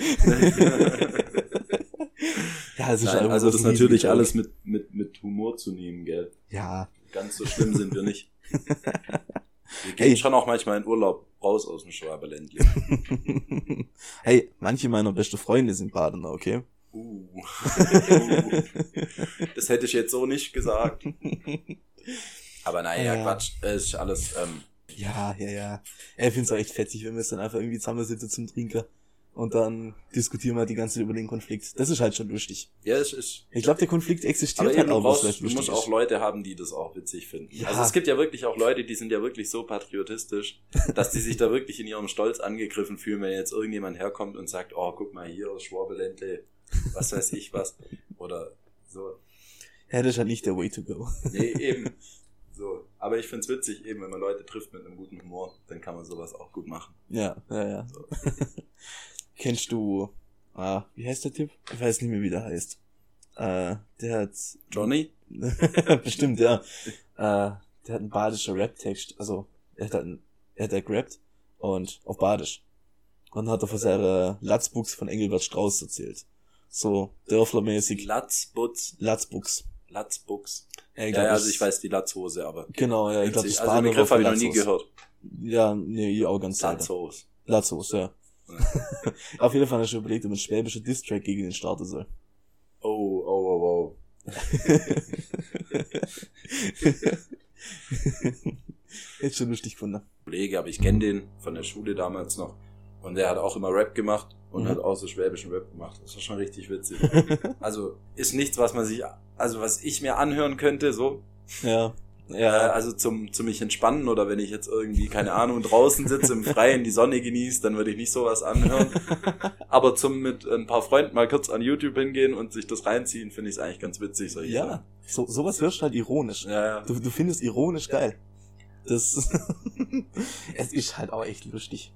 Ja, es ist Nein, also das ist natürlich alles mit Humor zu nehmen, gell? Ja. Ganz so schlimm sind wir nicht. Wir gehen schon auch manchmal in Urlaub raus aus dem Schwaberländle. Hey, manche meiner besten Freunde sind Badener, okay? Das hätte ich jetzt so nicht gesagt. Aber naja, Ja. Quatsch. Es ist alles, Ja. Ich find's auch echt fetzig, wenn wir es dann einfach irgendwie zusammensitzen zum Trinken und dann diskutieren wir die ganze Zeit über den Konflikt. Das ist halt schon lustig. ja, es ist. Ich glaube, der Konflikt existiert Aber halt eben, auch, was vielleicht du lustig musst auch ist. Leute haben, die das auch witzig finden. Ja. Also es gibt ja wirklich auch Leute, die sind ja wirklich so patriotisch, dass die sich da wirklich in ihrem Stolz angegriffen fühlen, wenn jetzt irgendjemand herkommt und sagt, oh, guck mal hier, Schwabeländle, was weiß ich was. Oder so. Ja, das ist halt nicht der Way to go. Nee, eben. So. Aber ich find's witzig, eben, wenn man Leute trifft mit einem guten Humor, dann kann man sowas auch gut machen. Ja. So. Kennst du, wie heißt der Typ? Ich weiß nicht mehr, wie der heißt. Der hat, Johnny? bestimmt, ja. Der hat einen badischer Rap-Text, also, er hat gerappt und auf Badisch. Und hat er von seiner Latzbuchs von Engelbert Strauß erzählt. So, dörflermäßig. Latzbuchs. Ja, Ja, also ich weiß die Latzhose, aber. Genau, ja, ich glaube, das also den Begriff habe ich noch nie gehört. Ja, nee, ich auch ganz selten. Latzhose. Latzhose, ja. Auf jeden Fall habe ich schon überlegt, ob man schwäbische Diss-Track gegen den starten soll. Oh. Hätte schon lustig gefunden. Kollege, aber ich kenne den von der Schule damals noch. Und der hat auch immer Rap gemacht und hat auch so schwäbischen Rap gemacht. Das war schon richtig witzig. Also ist nichts, was ich mir anhören könnte, so. Ja. Also zum mich entspannen oder wenn ich jetzt irgendwie, keine Ahnung, draußen sitze im Freien, die Sonne genieße, dann würde ich nicht sowas anhören. Aber zum mit ein paar Freunden mal kurz an YouTube hingehen und sich das reinziehen, finde ich es eigentlich ganz witzig. Ja, sowas hörst du halt ironisch. Ja. Du findest ironisch geil. Das es ist halt auch echt lustig.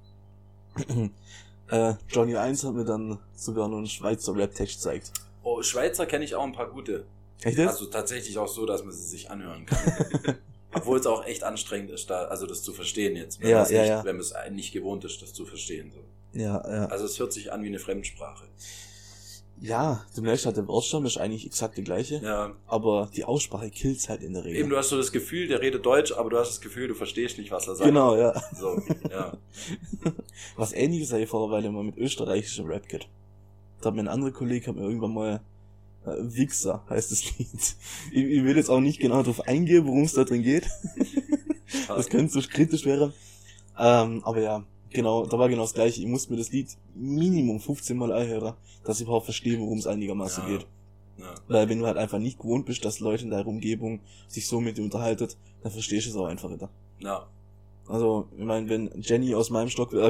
Johnny 1 hat mir dann sogar noch einen Schweizer Rap-Text gezeigt. Oh, Schweizer kenne ich auch ein paar gute. Echt das? Also tatsächlich auch so, dass man sie sich anhören kann. Obwohl es auch echt anstrengend ist, das zu verstehen jetzt. Wenn man es nicht gewohnt ist, das zu verstehen. So. Ja. Also es hört sich an wie eine Fremdsprache. Ja, du merkst halt, der Wortstamm ist eigentlich exakt der gleiche. Ja. Aber die Aussprache killt's halt in der Regel. Eben, du hast so das Gefühl, der redet Deutsch, aber du hast das Gefühl, du verstehst nicht, was er sagt. Genau, ja. So, ja. Was ähnliches habe ich vor einer Weile mal mit österreichischem Rap gehört. Da hat mir ein anderer Kollege irgendwann mal Wichser heißt das Lied. Ich will jetzt auch nicht genau darauf eingehen, worum es da drin geht. Das könnte so kritisch werden. Aber ja, genau, da war genau das Gleiche. Ich musste mir das Lied Minimum 15 Mal anhören, dass ich überhaupt verstehe, worum es einigermaßen geht. Ja. Weil wenn du halt einfach nicht gewohnt bist, dass Leute in deiner Umgebung sich so mit dir unterhalten, dann verstehst du es auch einfach nicht. Ja. Also, ich meine, wenn Jenny aus meinem Stockwerk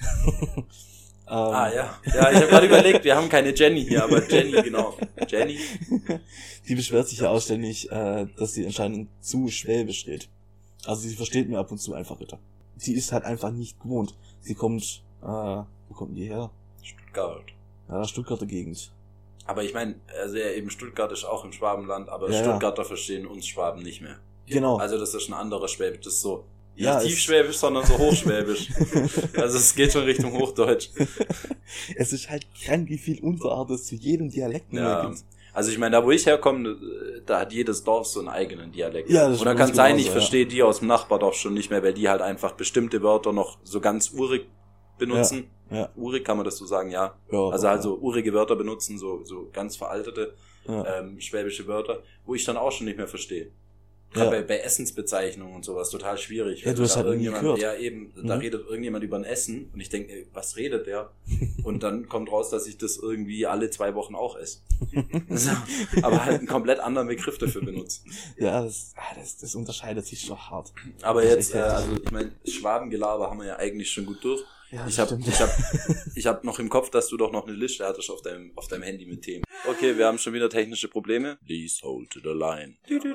Ja, ich habe gerade überlegt, wir haben keine Jenny hier, aber Jenny, genau. Jenny. Die beschwert sich ja auch ständig, dass sie anscheinend zu schwäbisch redet. Also sie versteht mir ab und zu einfach nicht. Sie ist halt einfach nicht gewohnt. Sie kommt, wo kommt die her? Stuttgart. Ja, Stuttgarter Gegend. Aber ich meine, also ja, eben Stuttgart ist auch im Schwabenland, aber Ja, Stuttgarter verstehen uns Schwaben nicht mehr. Genau. Also das ist ein anderer Schwäbisch, das ist so Ja, nicht tiefschwäbisch, sondern so hochschwäbisch. Also es geht schon Richtung Hochdeutsch. Es ist halt krank, wie viel Unterart es zu jedem Dialekt Ja. gibt. Also ich meine, da wo ich herkomme, da hat jedes Dorf so einen eigenen Dialekt. Ja, das und da ist kann sein, genauso, ich verstehe die aus dem Nachbardorf schon nicht mehr, weil die halt einfach bestimmte Wörter noch so ganz urig benutzen. Ja. Urig kann man das so sagen, ja. Ja, Also halt so urige Wörter benutzen, so ganz veraltete Ja. schwäbische Wörter, wo ich dann auch schon nicht mehr verstehe. Gerade bei Essensbezeichnungen und sowas total schwierig. Ja, du hast halt irgendjemand gehört. Ja, eben, da redet irgendjemand über ein Essen und ich denke, was redet der? Und dann kommt raus, dass ich das irgendwie alle 2 Wochen auch esse. Aber halt einen komplett anderen Begriff dafür benutzt. Ja, das unterscheidet sich schon hart. Aber jetzt, also ich meine, Schwabengelaber haben wir ja eigentlich schon gut durch. Ja, ich hab noch im Kopf, dass du doch noch eine Liste hattest auf deinem Handy mit Themen. Okay, wir haben schon wieder technische Probleme. Please hold the line.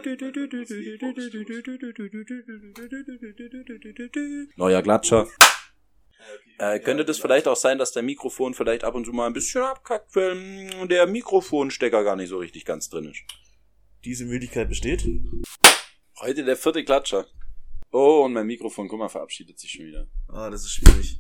Neuer Glatscher. Könnte das vielleicht auch sein, dass der Mikrofon vielleicht ab und zu mal ein bisschen abkackt, weil der Mikrofonstecker gar nicht so richtig ganz drin ist? Diese Möglichkeit besteht. Heute der 4. Klatscher. Oh, und mein Mikrofon, guck mal, verabschiedet sich schon wieder. Ah, das ist schwierig.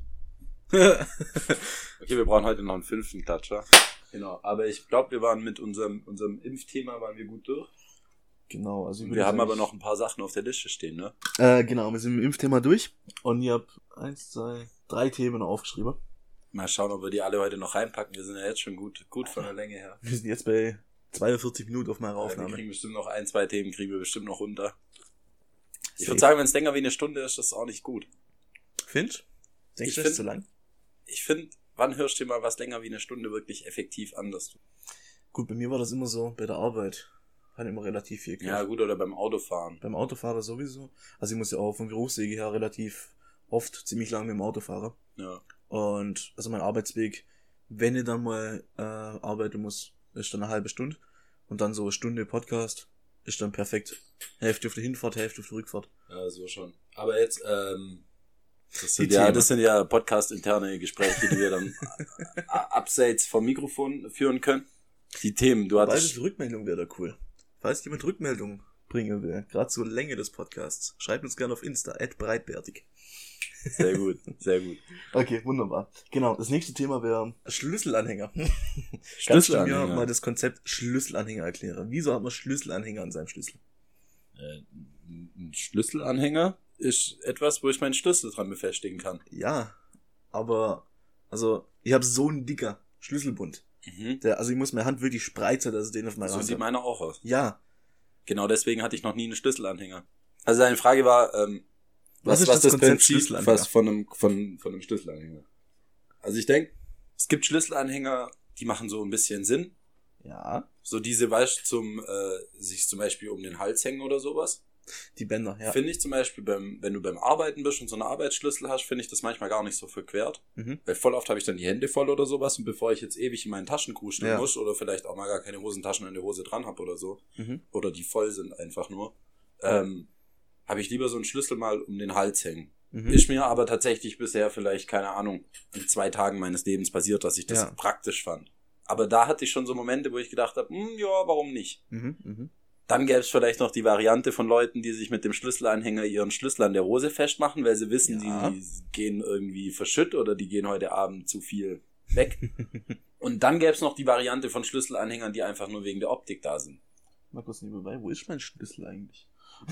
Okay, wir brauchen heute noch einen 5. Klatscher. Genau, aber ich glaube, wir waren mit unserem Impfthema waren wir gut durch. Genau, also wir haben aber noch ein paar Sachen auf der Liste stehen, ne? Genau, wir sind mit dem Impfthema durch und ich habe 1, 2, 3 Themen aufgeschrieben. Mal schauen, ob wir die alle heute noch reinpacken. Wir sind ja jetzt schon gut von der Länge her. Wir sind jetzt bei 42 Minuten auf meiner Aufnahme. Wir kriegen bestimmt noch 1, 2 Themen, kriegen wir bestimmt noch runter. Ich würde sagen, wenn es länger wie eine Stunde ist, das ist auch nicht gut. Findest? Denkst du, das ist zu lang? Ich finde, wann hörst du dir mal was länger wie eine Stunde wirklich effektiv an? Gut, bei mir war das immer so, bei der Arbeit hat immer relativ viel gehört. Ja gut, oder beim Autofahren. Beim Autofahren sowieso. Also ich muss ja auch vom Berufswege her relativ oft ziemlich lange mit dem Auto fahren. Ja. Und also mein Arbeitsweg, wenn ich dann mal arbeiten muss, ist dann eine halbe Stunde. Und dann so eine Stunde Podcast ist dann perfekt. Hälfte auf der Hinfahrt, Hälfte auf der Rückfahrt. Ja, so schon. Aber jetzt, das sind ja Podcast-interne Gespräche, die wir dann abseits vom Mikrofon führen können. Die Themen, du hattest... Rückmeldung wäre da cool. Falls jemand Rückmeldung bringen will, gerade zur Länge des Podcasts, schreibt uns gerne auf Insta, @breitbärtig. Sehr gut, sehr gut. Okay, wunderbar. Genau, das nächste Thema wäre Schlüsselanhänger. Schlüsselanhänger. Kannst du mir mal das Konzept Schlüsselanhänger erklären? Wieso hat man Schlüsselanhänger an seinem Schlüssel? Ein Schlüsselanhänger ist etwas, wo ich meinen Schlüssel dran befestigen kann. Ja, aber also ich habe so einen dicker Schlüsselbund. Mhm. Also ich muss meine Hand wirklich spreizen, dass ich den auf meiner Hand So sieht meiner auch aus. Ja. Genau deswegen hatte ich noch nie einen Schlüsselanhänger. Also deine Frage war, was ist das Prinzip von einem Schlüsselanhänger? Also ich denke, es gibt Schlüsselanhänger, die machen so ein bisschen Sinn. Ja. So diese, weißt du, sich zum Beispiel um den Hals hängen oder sowas. Die Bänder, ja. Finde ich zum Beispiel, wenn du beim Arbeiten bist und so einen Arbeitsschlüssel hast, finde ich das manchmal gar nicht so verquert. Mhm. Weil voll oft habe ich dann die Hände voll oder sowas und bevor ich jetzt ewig in meinen Taschen kruscheln muss oder vielleicht auch mal gar keine Hosentaschen in der Hose dran habe oder so, oder die voll sind einfach nur, habe ich lieber so einen Schlüssel mal um den Hals hängen. Ist mir aber tatsächlich bisher vielleicht, keine Ahnung, in 2 Tagen meines Lebens passiert, dass ich das praktisch fand. Aber da hatte ich schon so Momente, wo ich gedacht habe, ja, warum nicht? Dann gäbe es vielleicht noch die Variante von Leuten, die sich mit dem Schlüsselanhänger ihren Schlüssel an der Hose festmachen, weil sie wissen, die gehen irgendwie verschütt oder die gehen heute Abend zu viel weg. Und dann gäbe es noch die Variante von Schlüsselanhängern, die einfach nur wegen der Optik da sind. Markus, nebenbei, wo ist mein Schlüssel eigentlich?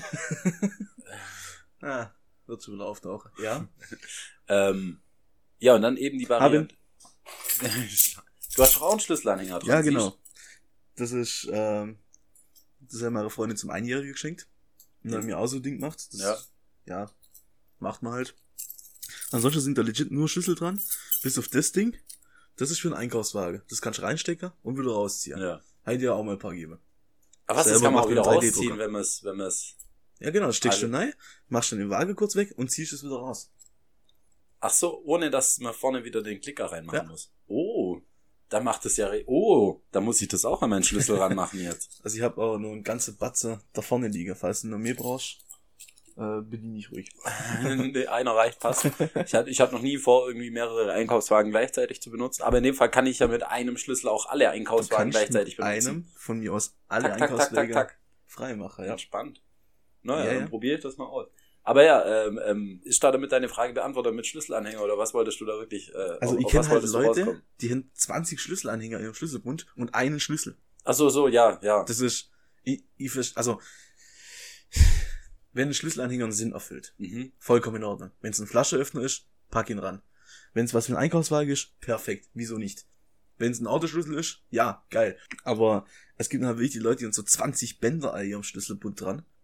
Wird schon wieder auftauchen. Ja. Ja, und dann eben die Variante. Du hast auch einen Schlüsselanhänger dran. Ja, genau. Das ist meine Freundin zum Einjährigen geschenkt. Und dann mir auch so ein Ding gemacht. Ja, macht man halt. Ansonsten sind da legit nur Schlüssel dran. Bis auf das Ding. Das ist für einen Einkaufswagen. Das kannst du reinstecken und wieder rausziehen. Ja. Hätte ja auch mal ein paar geben. Aber was, das kann man auch wieder rausziehen, wenn man es... Ja, genau, das steckst du rein, machst dann den Wagen kurz weg und ziehst es wieder raus. Ach so, ohne dass man vorne wieder den Klicker reinmachen muss. Oh, da macht es ja... da muss ich das auch an meinen Schlüssel ranmachen jetzt. Also ich habe auch nur eine ganze Batze da vorne liegen. Falls du noch mehr brauchst, bediene ich ruhig. Nee, einer reicht fast. Ich hab noch nie vor, irgendwie mehrere Einkaufswagen gleichzeitig zu benutzen. Aber in dem Fall kann ich ja mit einem Schlüssel auch alle Einkaufswagen gleichzeitig benutzen. Mit einem von mir aus alle Einkaufswagen frei machen. Ja. Entspannt. Naja, dann probiere ich das mal aus. Aber ja, ist da damit deine Frage beantwortet mit Schlüsselanhänger oder was wolltest du da wirklich? Also ich kenne halt Leute, die haben 20 Schlüsselanhänger in ihrem Schlüsselbund und einen Schlüssel. Ach so, ja. Das ist, also, wenn ein Schlüsselanhänger einen Sinn erfüllt, vollkommen in Ordnung. Wenn es ein Flascheöffner ist, pack ihn ran. Wenn es was für ein Einkaufswagen ist, perfekt. Wieso nicht? Wenn es ein Autoschlüssel ist, ja, geil. Aber es gibt halt wirklich die Leute, die haben so 20 Bänder an ihrem Schlüsselbund dran.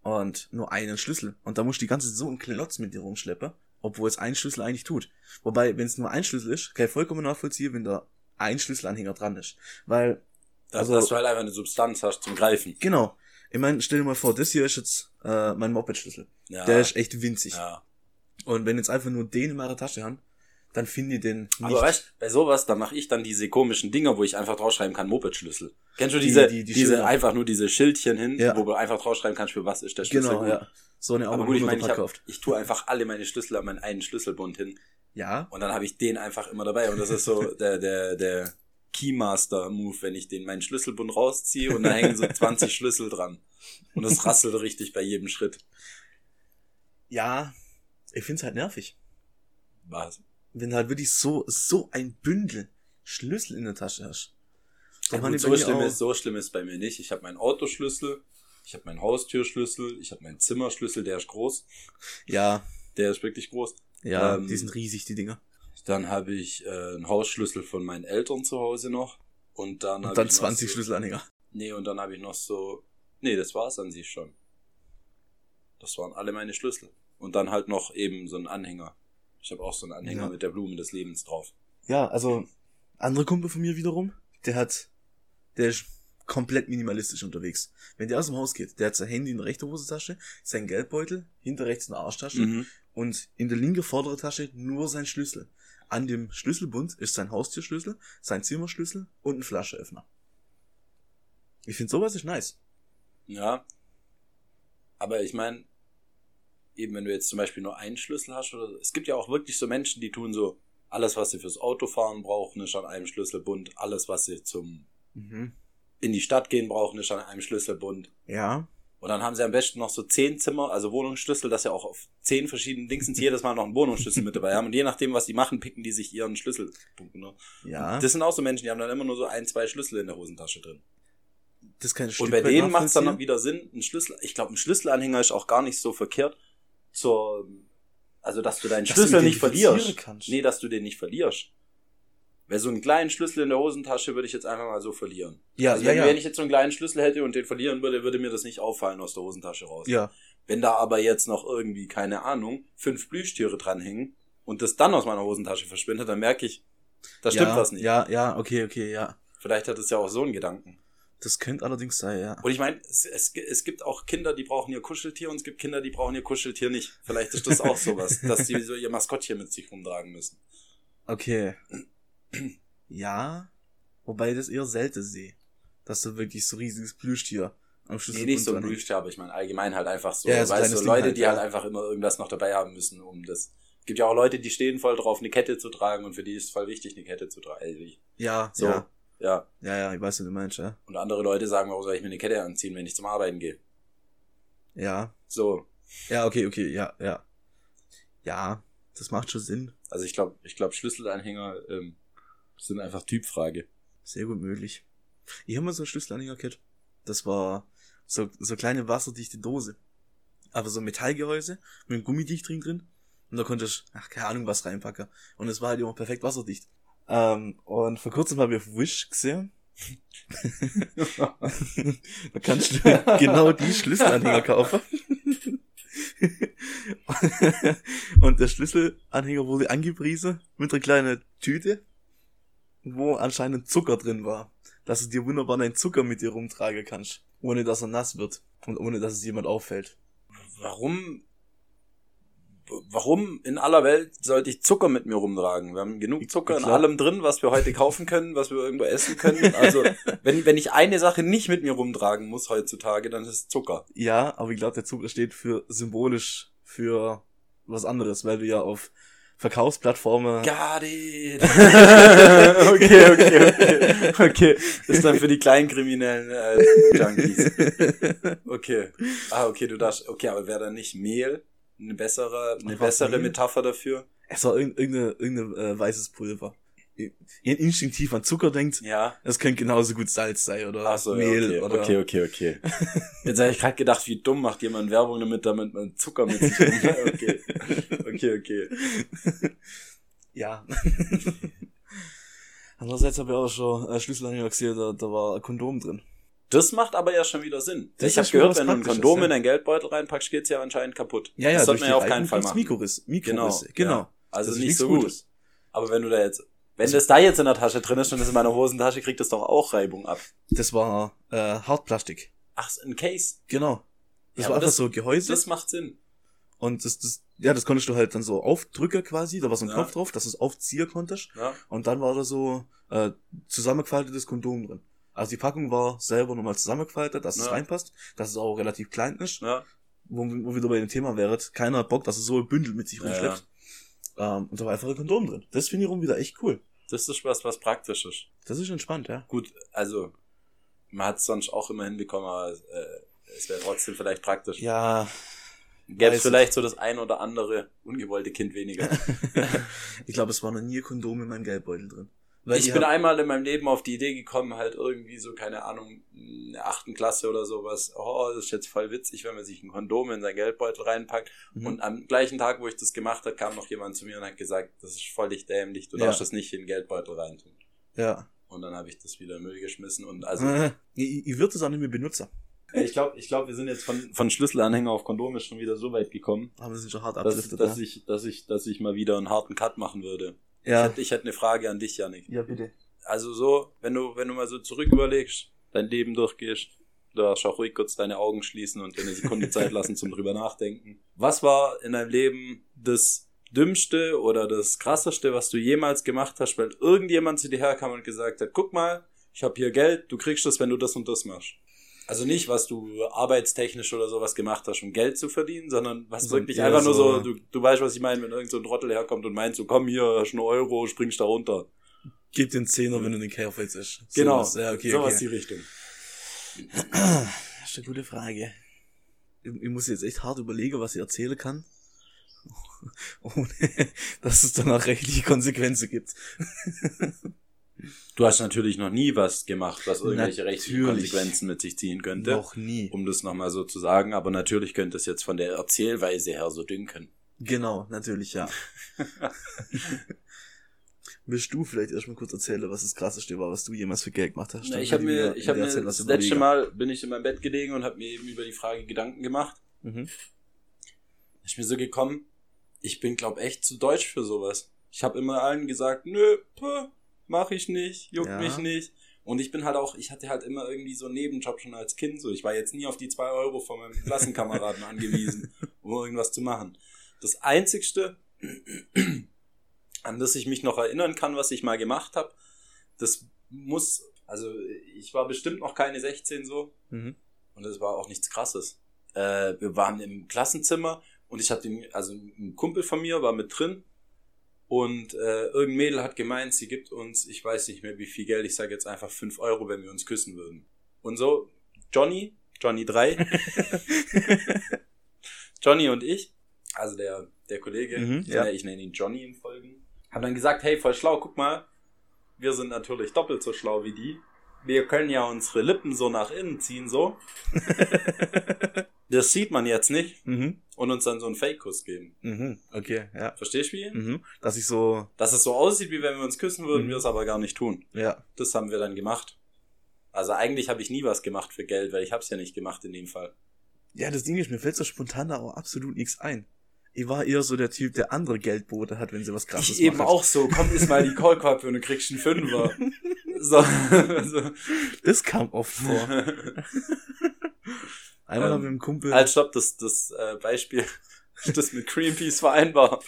und nur einen Schlüssel. Und da musst du die ganze Zeit so einen Klotz mit dir rumschleppen, obwohl es ein Schlüssel eigentlich tut. Wobei, wenn es nur ein Schlüssel ist, kann ich vollkommen nachvollziehen, wenn da ein Schlüsselanhänger dran ist. Weil, also, dass du halt einfach eine Substanz hast zum Greifen. Genau. Ich meine, stell dir mal vor, das hier ist jetzt mein Moped-Schlüssel. Ja. Der ist echt winzig. Ja. Und wenn jetzt einfach nur den in meiner Tasche haben, dann finde ich den nicht. Aber weißt, bei sowas, da mache ich dann diese komischen Dinger, wo ich einfach draufschreiben kann, Moped-Schlüssel. Kennst du diese einfach nur diese Schildchen hin, wo du einfach draufschreiben kannst, für was ist der Schlüssel? Genau, ja. So eine aber gut, ich tue einfach alle meine Schlüssel an meinen einen Schlüsselbund hin. Ja. Und dann habe ich den einfach immer dabei. Und das ist so der Keymaster-Move, wenn ich meinen Schlüsselbund rausziehe und da hängen so 20 Schlüssel dran. Und das rasselt richtig bei jedem Schritt. Ja, ich find's halt nervig. Was? Wenn du halt wirklich so ein Bündel Schlüssel in der Tasche hast. Ja, gut, so schlimm ist bei mir nicht. Ich habe meinen Autoschlüssel, ich habe meinen Haustürschlüssel, ich habe meinen Zimmerschlüssel, der ist groß. Ja. Der ist wirklich groß. Ja, die sind riesig, die Dinger. Dann habe ich einen Hausschlüssel von meinen Eltern zu Hause noch. Und dann 20 Schlüsselanhänger. Nee, und dann habe ich noch so... Nee, das war's an sich schon. Das waren alle meine Schlüssel. Und dann halt noch eben so ein Anhänger. Ich habe auch so einen Anhänger mit der Blume des Lebens drauf. Ja, also andere Kumpel von mir wiederum, der ist komplett minimalistisch unterwegs. Wenn der aus dem Haus geht, der hat sein Handy in der rechten Hosentasche, sein Geldbeutel, hinter rechts eine Arschtasche und in der linken vorderen Tasche nur sein Schlüssel. An dem Schlüsselbund ist sein Haustürschlüssel, sein Zimmerschlüssel und ein Flaschenöffner. Ich finde sowas ist nice. Ja. Aber ich meine, eben wenn du jetzt zum Beispiel nur einen Schlüssel hast, oder es gibt ja auch wirklich so Menschen, die tun so, alles was sie fürs Autofahren brauchen, ist an einem Schlüsselbund, alles was sie zum in die Stadt gehen brauchen, ist an einem Schlüsselbund. Ja. Und dann haben sie am besten noch so 10 Zimmer, also Wohnungsschlüssel, dass ja auch auf 10 verschiedenen Dingsens jedes Mal noch einen Wohnungsschlüssel mit dabei haben. Und je nachdem, was die machen, picken die sich ihren Schlüsselpunkt. Ne? Ja. Das sind auch so Menschen, die haben dann immer nur so 1-2 Schlüssel in der Hosentasche drin. Das kann ich und bei denen macht es dann noch wieder Sinn, ein Schlüsselanhänger ist auch gar nicht so verkehrt, also dass du deinen Schlüssel nicht verlierst. Nee, dass du den nicht verlierst. Weil so einen kleinen Schlüssel in der Hosentasche würde ich jetzt einfach mal so verlieren. Ja, also wenn ich jetzt so einen kleinen Schlüssel hätte und den verlieren würde mir das nicht auffallen aus der Hosentasche raus. Ja. Wenn da aber jetzt noch irgendwie, keine Ahnung, 5 Plüschtiere dranhängen und das dann aus meiner Hosentasche verschwindet, dann merke ich, da stimmt was nicht. Ja, okay, ja. Vielleicht hat es ja auch so einen Gedanken. Das könnte allerdings sein, ja. Und ich meine, es gibt auch Kinder, die brauchen ihr Kuscheltier und es gibt Kinder, die brauchen ihr Kuscheltier nicht. Vielleicht ist das auch sowas, dass die so ihr Maskottchen mit sich rumtragen müssen. Okay. Ja, wobei ich das eher selten sehe. Dass du wirklich so riesiges Plüschtier am Schlüssel. Nee, nicht so ein Plüschtier, aber ich meine allgemein halt einfach so, ja, weißt du, so Leute, die halt einfach immer irgendwas noch dabei haben müssen, um das. Es gibt ja auch Leute, die stehen voll drauf, eine Kette zu tragen und für die ist es voll wichtig, eine Kette zu tragen. Ja, so. Ja. Ja, ich weiß, was du meinst, ja. Und andere Leute sagen, warum soll ich mir eine Kette anziehen, wenn ich zum Arbeiten gehe? Ja. So. Ja, okay, ja. Ja, das macht schon Sinn. Also ich glaube, Schlüsselanhänger sind einfach Typfrage. Sehr gut möglich. Ich habe mal so ein Schlüsselanhänger-Kit. Das war so kleine wasserdichte Dose. Aber so ein Metallgehäuse mit einem Gummidichtring drin. Und da konnte ich, keine Ahnung, was reinpacken. Und es war halt immer perfekt wasserdicht. Und vor kurzem habe ich auf Wish gesehen. Da kannst du genau die Schlüsselanhänger kaufen. Und der Schlüsselanhänger wurde angepriesen mit einer kleinen Tüte, wo anscheinend Zucker drin war. Dass du dir wunderbar einen Zucker mit dir rumtragen kannst, ohne dass er nass wird und ohne dass es jemand auffällt. Warum in aller Welt sollte ich Zucker mit mir rumtragen? Wir haben genug Zucker in allem drin, was wir heute kaufen können, was wir irgendwo essen können. Also, wenn ich eine Sache nicht mit mir rumtragen muss heutzutage, dann ist es Zucker. Ja, aber ich glaube, der Zucker steht symbolisch für was anderes, weil du ja auf Verkaufsplattformen... Got it! Okay. Ist dann für die kleinen kriminellen Junkies. Okay. Okay, du darfst... Okay, aber wäre dann nicht Mehl eine bessere Metapher dafür? Es war irgendeine weißes Pulver. Ihr instinktiv an Zucker denkt, ja. Das könnte genauso gut Salz sein oder so, Mehl. Ja, okay. Okay. Jetzt habe ich gerade gedacht, wie dumm macht jemand Werbung damit man Zucker mit sich nimmt. Okay. Ja. Andererseits habe ich auch schon Schlüsselanhänger gesehen, da war ein Kondom drin. Das macht aber ja schon wieder Sinn. Das ich habe gehört, wenn du ein Kondom in deinen Geldbeutel reinpackst, geht's ja anscheinend kaputt. Ja, das sollte man ja auf keinen Fall machen. Mikrorisse. Genau. Ja. Also nicht so gut. Aber wenn das da jetzt in der Tasche drin ist und das in meiner Hosentasche, kriegt das doch auch Reibung ab. Das war Hartplastik. Ach, ein Case. Genau. Das war einfach so Gehäuse. Das macht Sinn. Und das konntest du halt dann so aufdrücken quasi, da war so ein Knopf drauf, dass du es aufziehen konntest. Ja. Und dann war da so zusammengefaltetes Kondom drin. Also die Packung war selber nochmal zusammengefaltet, dass es reinpasst, dass es auch relativ klein ist. Ja. Wo wieder bei dem Thema wäre, keiner hat Bock, dass er so ein Bündel mit sich rumschleppt. Und da war einfach ein Kondom drin. Das finde ich rum wieder echt cool. Das ist was Praktisches. Das ist entspannt, ja. Gut, also man hat es sonst auch immer hinbekommen, aber es wäre trotzdem vielleicht praktisch. Ja. Gäbe es vielleicht so das ein oder andere ungewollte Kind weniger. Ich glaube, es war noch nie ein Kondom in meinem Geldbeutel drin. Ich bin einmal in meinem Leben auf die Idee gekommen, halt irgendwie so, keine Ahnung, in der 8. Klasse oder sowas, das ist jetzt voll witzig, wenn man sich ein Kondom in seinen Geldbeutel reinpackt. Und am gleichen Tag, wo ich das gemacht habe, kam noch jemand zu mir und hat gesagt, das ist völlig dämlich, du darfst das nicht in den Geldbeutel reintun. Ja. Und dann habe ich das wieder in den Müll geschmissen und also... Ich würde es auch nicht mehr benutzen. Ich glaube, wir sind jetzt von Schlüsselanhänger auf Kondome schon wieder so weit gekommen. Aber wir sind schon hart abgedriftet, dass ich mal wieder einen harten Cut machen würde. Ja. Ich hätte eine Frage an dich, Jannik. Ja, bitte. Also so, wenn du mal so zurück überlegst, dein Leben durchgehst, du darfst auch ruhig kurz deine Augen schließen und dir eine Sekunde Zeit lassen zum drüber nachdenken. Was war in deinem Leben das Dümmste oder das Krasseste, was du jemals gemacht hast, weil irgendjemand zu dir herkam und gesagt hat, guck mal, ich habe hier Geld, du kriegst das, wenn du das und das machst. Also nicht, was du arbeitstechnisch oder sowas gemacht hast, um Geld zu verdienen, sondern was also wirklich einfach nur so, du weißt, was ich meine, wenn irgend so ein Trottel herkommt und meint so, komm hier, hast einen Euro, springst da runter. Gib den 10er, wenn du den Kerl jetzt ist. Genau, sowas die Richtung. Das ist eine gute Frage. Ich muss jetzt echt hart überlegen, was ich erzählen kann, ohne dass es danach rechtliche Konsequenzen gibt. Du hast natürlich noch nie was gemacht, was irgendwelche rechtlichen Konsequenzen mit sich ziehen könnte. Noch nie. Um das nochmal so zu sagen, aber natürlich könnte es jetzt von der Erzählweise her so dünken. Genau, natürlich, ja. Willst du vielleicht erstmal kurz erzählen, was das Krasseste war, was du jemals für Geld gemacht hast? Ich habe mir das letzte Mal bin ich in meinem Bett gelegen und habe mir eben über die Frage Gedanken gemacht. Ist mir so gekommen, ich bin glaub echt zu deutsch für sowas. Ich habe immer allen gesagt, nö, mach ich nicht, juckt mich nicht. Und ich hatte halt immer irgendwie so einen Nebenjob schon als Kind, so. Ich war jetzt nie auf die 2 Euro von meinem Klassenkameraden angewiesen, um irgendwas zu machen. Das Einzigste, an das ich mich noch erinnern kann, was ich mal gemacht habe, ich war bestimmt noch keine 16 so. Und das war auch nichts Krasses. Wir waren im Klassenzimmer und ein Kumpel von mir war mit drin. Und irgendein Mädel hat gemeint, sie gibt uns, ich weiß nicht mehr wie viel Geld, ich sage jetzt einfach 5 Euro, wenn wir uns küssen würden. Und so, Johnny 3, Johnny und ich, also der Kollege, ich nenne ihn Johnny in Folgen, haben dann gesagt, hey, voll schlau, guck mal, wir sind natürlich doppelt so schlau wie die. Wir können ja unsere Lippen so nach innen ziehen, so. Das sieht man jetzt nicht. Und uns dann so einen Fake-Kuss geben. Okay, ja. Verstehst du wie? Dass es so aussieht, wie wenn wir uns küssen würden, wir es aber gar nicht tun. Ja. Das haben wir dann gemacht. Also eigentlich habe ich nie was gemacht für Geld, weil ich hab's ja nicht gemacht in dem Fall. Ja, das Ding ist, mir fällt so spontan da auch absolut nichts ein. Ich war eher so der Typ, der andere Geldbote hat, wenn sie was Krasses macht. Ich eben auch so, komm, iss mal die Kohlköpfe und du kriegst einen Fünfer. So. Das kam oft vor. Einmal haben wir mit dem Kumpel... Halt, stopp, das Beispiel ist das mit Greenpeace vereinbar.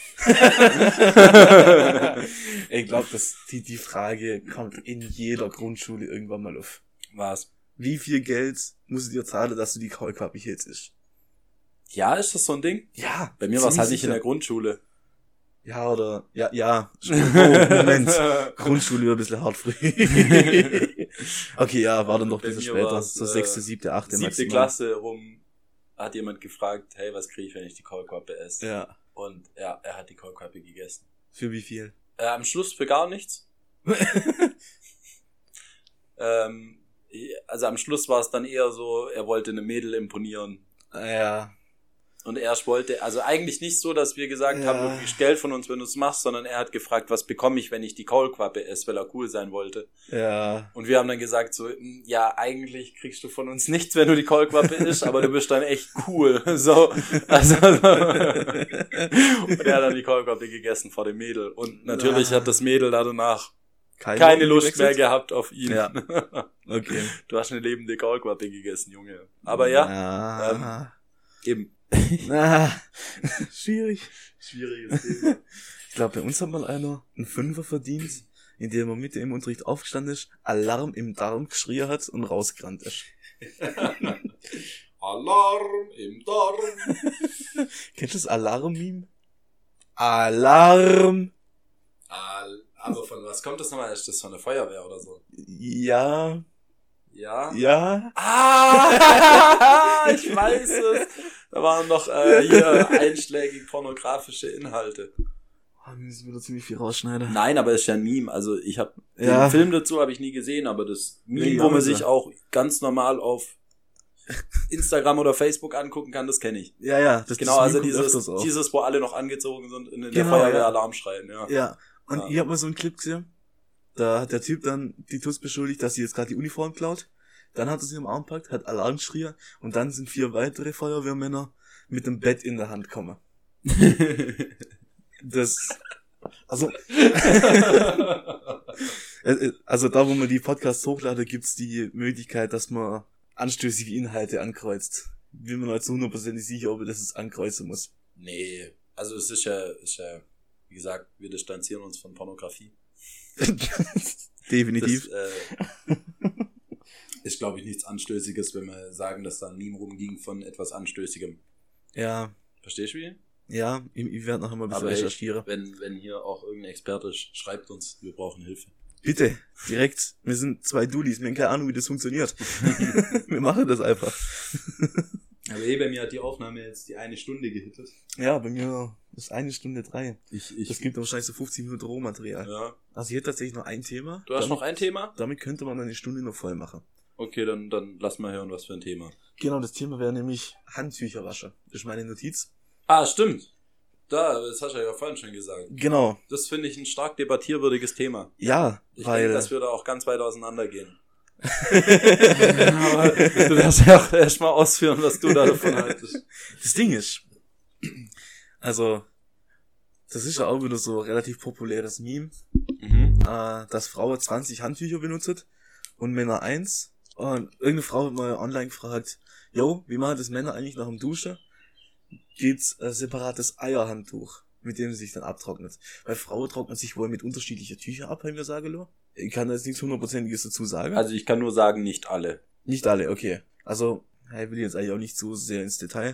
Ich glaube, die Frage kommt in jeder Grundschule irgendwann mal auf. Was? Wie viel Geld musst du dir zahlen, dass du die Kaulquappe jetzt isst? Ja, ist das so ein Ding? Ja. Bei mir war es halt nicht in der Grundschule. Ja, oder... Ja. Moment. Grundschule war ein bisschen hart früh. Okay, ja, war dann noch ein bisschen später. So 6., 7., 8. 7. Klasse rum hat jemand gefragt, hey, was kriege ich, wenn ich die Kaulquappe esse? Ja. Und ja, er hat die Kaulquappe gegessen. Für wie viel? Am Schluss für gar nichts. Also am Schluss war es dann eher so, er wollte eine Mädel imponieren. Ja. Und er wollte, also eigentlich nicht so, dass wir gesagt haben, du kriegst Geld von uns, wenn du es machst, sondern er hat gefragt, was bekomme ich, wenn ich die Kaulquappe esse, weil er cool sein wollte. Ja. Und wir haben dann gesagt so, ja, eigentlich kriegst du von uns nichts, wenn du die Kaulquappe isst, aber du bist dann echt cool. So, also. Und er hat dann die Kaulquappe gegessen vor dem Mädel. Und natürlich hat das Mädel da danach keine Lust mehr gehabt auf ihn. Ja. Okay. Du hast eine lebende Kaulquappe gegessen, Junge. Aber ja. Eben. Schwieriges Thema. Ich glaube, bei uns hat mal einer einen Fünfer verdient, indem er mitten im Unterricht aufgestanden ist, Alarm im Darm geschrien hat und rausgerannt ist. Alarm im Darm. Kennst du das Alarm-Meme? Alarm! Aber von was kommt das nochmal? Ist das von der Feuerwehr oder so? Ja. Ja? Ja. Ich weiß es. Da waren noch hier einschlägig pornografische Inhalte. Müssen wir da ziemlich viel rausschneiden. Nein, aber es ist ja ein Meme. Also ich habe den Film dazu habe ich nie gesehen, aber das Meme, wo man sich auch ganz normal auf Instagram oder Facebook angucken kann, das kenne ich. Ja. Das genau, also dieses, wo alle noch angezogen sind und in der Feuerwehr Alarm schreien. Ja. Und ich habe mal so einen Clip gesehen. Da hat der Typ dann die Tuss beschuldigt, dass sie jetzt gerade die Uniform klaut. Dann hat er sie am Arm gepackt, hat Alarm geschrien und dann sind 4 weitere Feuerwehrmänner mit dem Bett in der Hand gekommen. Also da, wo man die Podcasts hochladet, gibt's die Möglichkeit, dass man anstößige Inhalte ankreuzt. Bin mir noch nicht so 100% sicher, ob ich das jetzt ankreuzen muss. Nee, also es ist ja, wie gesagt, wir distanzieren uns von Pornografie. Definitiv. Das ist, glaube ich, nichts Anstößiges, wenn wir sagen, dass da ein Meme rumging von etwas Anstößigem. Ja. Verstehst du wie? Ja, ich werde noch einmal ein bisschen recherchieren. Wenn hier auch irgendein Experte ist, schreibt uns, wir brauchen Hilfe. Bitte, direkt. Wir sind 2 Dullis, wir haben keine Ahnung, wie das funktioniert. Wir machen das einfach. Aber bei mir hat die Aufnahme jetzt die 1 Stunde gehittet. Ja, bei mir ist 1 Stunde 3. Das gibt wahrscheinlich so 50 Minuten Rohmaterial. Ja. Also ich hätte tatsächlich noch ein Thema. Du hast noch ein Thema? Damit könnte man eine Stunde noch voll machen. Okay, dann lass mal hören, was für ein Thema. Genau, das Thema wäre nämlich Handtücher waschen. Das ist meine Notiz. Ah, stimmt. Das hast du ja vorhin schon gesagt. Genau. Das finde ich ein stark debattierwürdiges Thema. Ja, ich denke, dass wir da auch ganz weit auseinandergehen. Aber du darfst ja auch erstmal ausführen, was du da davon haltest. Das Ding ist, also, das ist ja auch wieder so relativ populäres Meme, dass Frauen 20 Handtücher benutzen und Männer 1. Und irgendeine Frau hat mal online gefragt, wie machen das Männer eigentlich nach dem Duschen? Gibt's ein separates Eierhandtuch, mit dem sie sich dann abtrocknet. Weil Frauen trocknen sich wohl mit unterschiedlichen Tüchern ab, haben wir sagen. Ich kann da jetzt nichts 100%iges dazu sagen. Also ich kann nur sagen, nicht alle. Nicht alle, okay. Also, ich will jetzt eigentlich auch nicht so sehr ins Detail.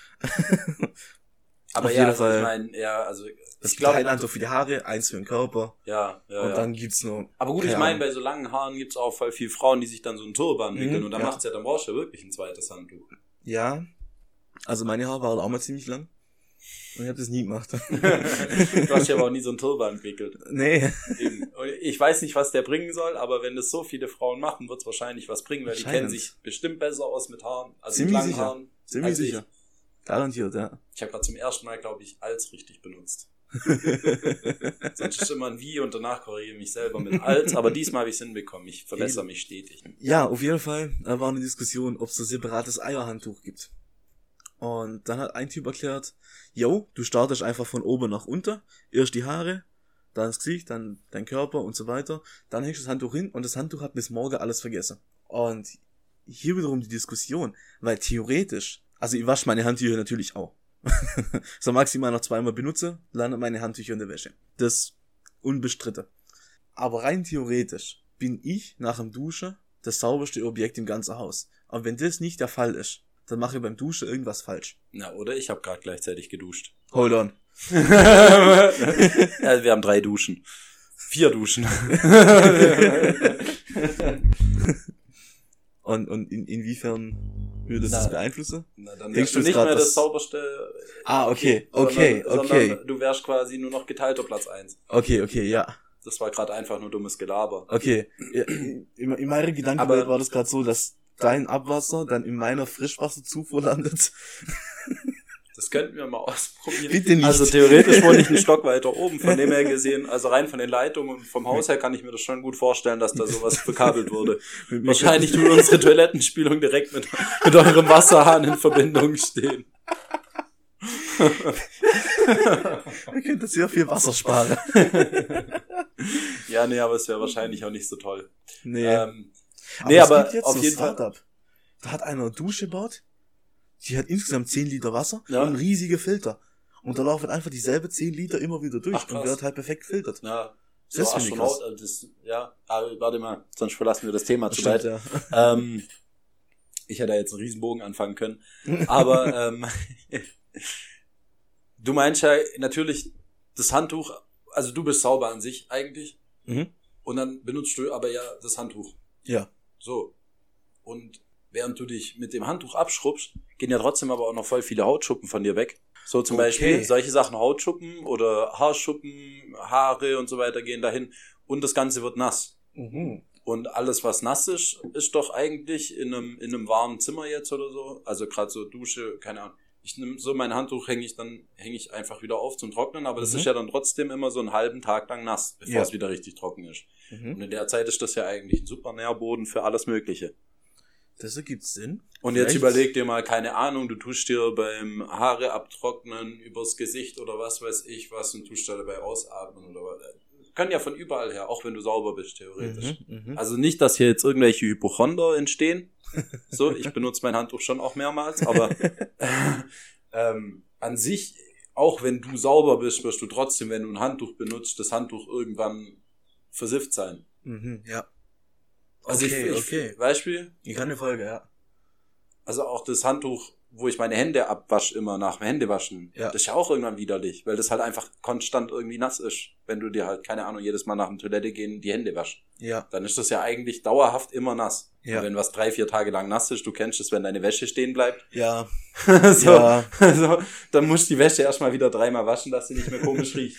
Aber auf ja, jeden Fall, ich meine, also ich glaube, ein Handtuch für die Haare, 1 für den Körper. Ja. Und dann gibt's noch. Aber gut, ich meine, bei so langen Haaren gibt's auch voll viele Frauen, die sich dann so einen Turban wickeln und dann macht's dann brauchst du ja wirklich ein zweites Handtuch. Ja. Also meine Haare waren auch mal ziemlich lang. Und ich habe das nie gemacht. Du hast ja aber auch nie so einen Turban gewickelt. Nee. Eben. Ich weiß nicht, was der bringen soll, aber wenn das so viele Frauen machen, wird's wahrscheinlich was bringen, weil die kennen sich bestimmt besser aus mit Haaren, also ziemlich mit langen sicher. Haaren. Ziemlich sicher. Garantiert, ja. Ich habe gerade zum ersten Mal, glaube ich, als richtig benutzt. Sonst ist immer ein Wie und danach korrigiere ich mich selber mit als, aber diesmal habe ich es hinbekommen. Ich verbessere mich stetig. Ja, auf jeden Fall war eine Diskussion, ob es ein separates Eierhandtuch gibt. Und dann hat ein Typ erklärt, du startest einfach von oben nach unten, erst die Haare, dann das Gesicht, dann dein Körper und so weiter, dann hängst du das Handtuch hin und das Handtuch hat bis morgen alles vergessen. Und hier wiederum die Diskussion, weil theoretisch, also ich wasche meine Handtücher natürlich auch. So maximal noch 2-mal benutze, landet meine Handtücher in der Wäsche. Das unbestritten. Aber rein theoretisch bin ich nach dem Duschen das sauberste Objekt im ganzen Haus. Aber wenn das nicht der Fall ist, dann mache ich beim Duschen irgendwas falsch. Na, oder? Ich habe gerade gleichzeitig geduscht. Hold on. Ja, wir haben 3 Duschen. 4 Duschen. Und inwiefern würde das beeinflussen? Na, dann wärst du nicht mehr das sauberste. Okay. Sondern du wärst quasi nur noch geteilter Platz 1. Okay, ja. Das war gerade einfach nur dummes Gelaber. Okay. Ja, in meiner Gedankenwelt war das gerade so, dass dein Abwasser dann in meiner Frischwasserzufuhr landet. Das könnten wir mal ausprobieren. Bitte nicht. Also theoretisch wohne ich einen Stock weiter oben, von dem her gesehen, also rein von den Leitungen und vom Haus her kann ich mir das schon gut vorstellen, dass da sowas verkabelt wurde. Wahrscheinlich tut unsere Toilettenspülung direkt mit eurem Wasserhahn in Verbindung stehen. Wir könnten sehr viel Wasser sparen. Ja, nee, aber es wäre wahrscheinlich auch nicht so toll. Nee. Aber es gibt jetzt auf so jeden Startup. Da hat einer eine Dusche gebaut, die hat insgesamt 10 Liter Wasser Ja. und riesige Filter. Und da laufen einfach dieselbe 10 Liter immer wieder durch Ach, krass. und wird halt perfekt gefiltert. Ja, Das so finde ich Astronaut, krass. also das, ja, aber warte mal, sonst verlassen wir das Thema zu Stimmt, weit. ja. Ich hätte da jetzt einen Riesenbogen anfangen können. Aber du meinst ja natürlich das Handtuch, also du bist sauber an sich eigentlich. Mhm. Und dann benutzt du aber ja das Handtuch. Ja. So. Und während du dich mit dem Handtuch abschrubbst, gehen ja trotzdem aber auch noch voll viele Hautschuppen von dir weg. So zum Okay. Beispiel solche Sachen, Hautschuppen oder Haarschuppen, Haare und so weiter gehen dahin. Und das Ganze wird nass. Mhm. Und alles, was nass ist doch eigentlich in einem warmen Zimmer jetzt oder so. Also gerade so Dusche, keine Ahnung. Ich nehme so mein Handtuch, hänge ich einfach wieder auf zum Trocknen, aber das ist ja dann trotzdem immer so einen halben Tag lang nass, bevor es wieder richtig trocken ist. Und in der Zeit ist das ja eigentlich ein super Nährboden für alles Mögliche. Das ergibt Sinn. Und Vielleicht- jetzt überleg dir mal, keine Ahnung, du tust dir beim Haare abtrocknen übers Gesicht oder was weiß ich was und tust da dabei ausatmen oder was. Kann ja von überall her, auch wenn du sauber bist, theoretisch. Also nicht, dass hier jetzt irgendwelche Hypochonder entstehen. So, ich benutze mein Handtuch schon auch mehrmals, aber an sich, auch wenn du sauber bist, wirst du trotzdem, wenn du ein Handtuch benutzt, das Handtuch irgendwann versifft sein. Ja. Also Okay. Beispiel, Ich kann eine Folge, ja. also auch das Handtuch, wo ich meine Hände abwasche immer nach dem Händewaschen, Ja. das ist ja auch irgendwann widerlich, weil das halt einfach konstant irgendwie nass ist. Wenn du dir halt, keine Ahnung, jedes Mal nach dem Toilette gehen die Hände waschst. Ja. Dann ist das ja eigentlich dauerhaft immer nass. Ja. Und wenn was 3-4 Tage lang nass ist, du kennst es, wenn deine Wäsche stehen bleibt. Ja. so, Ja. so, dann musst du die Wäsche erstmal wieder 3-mal waschen, dass sie nicht mehr komisch riecht.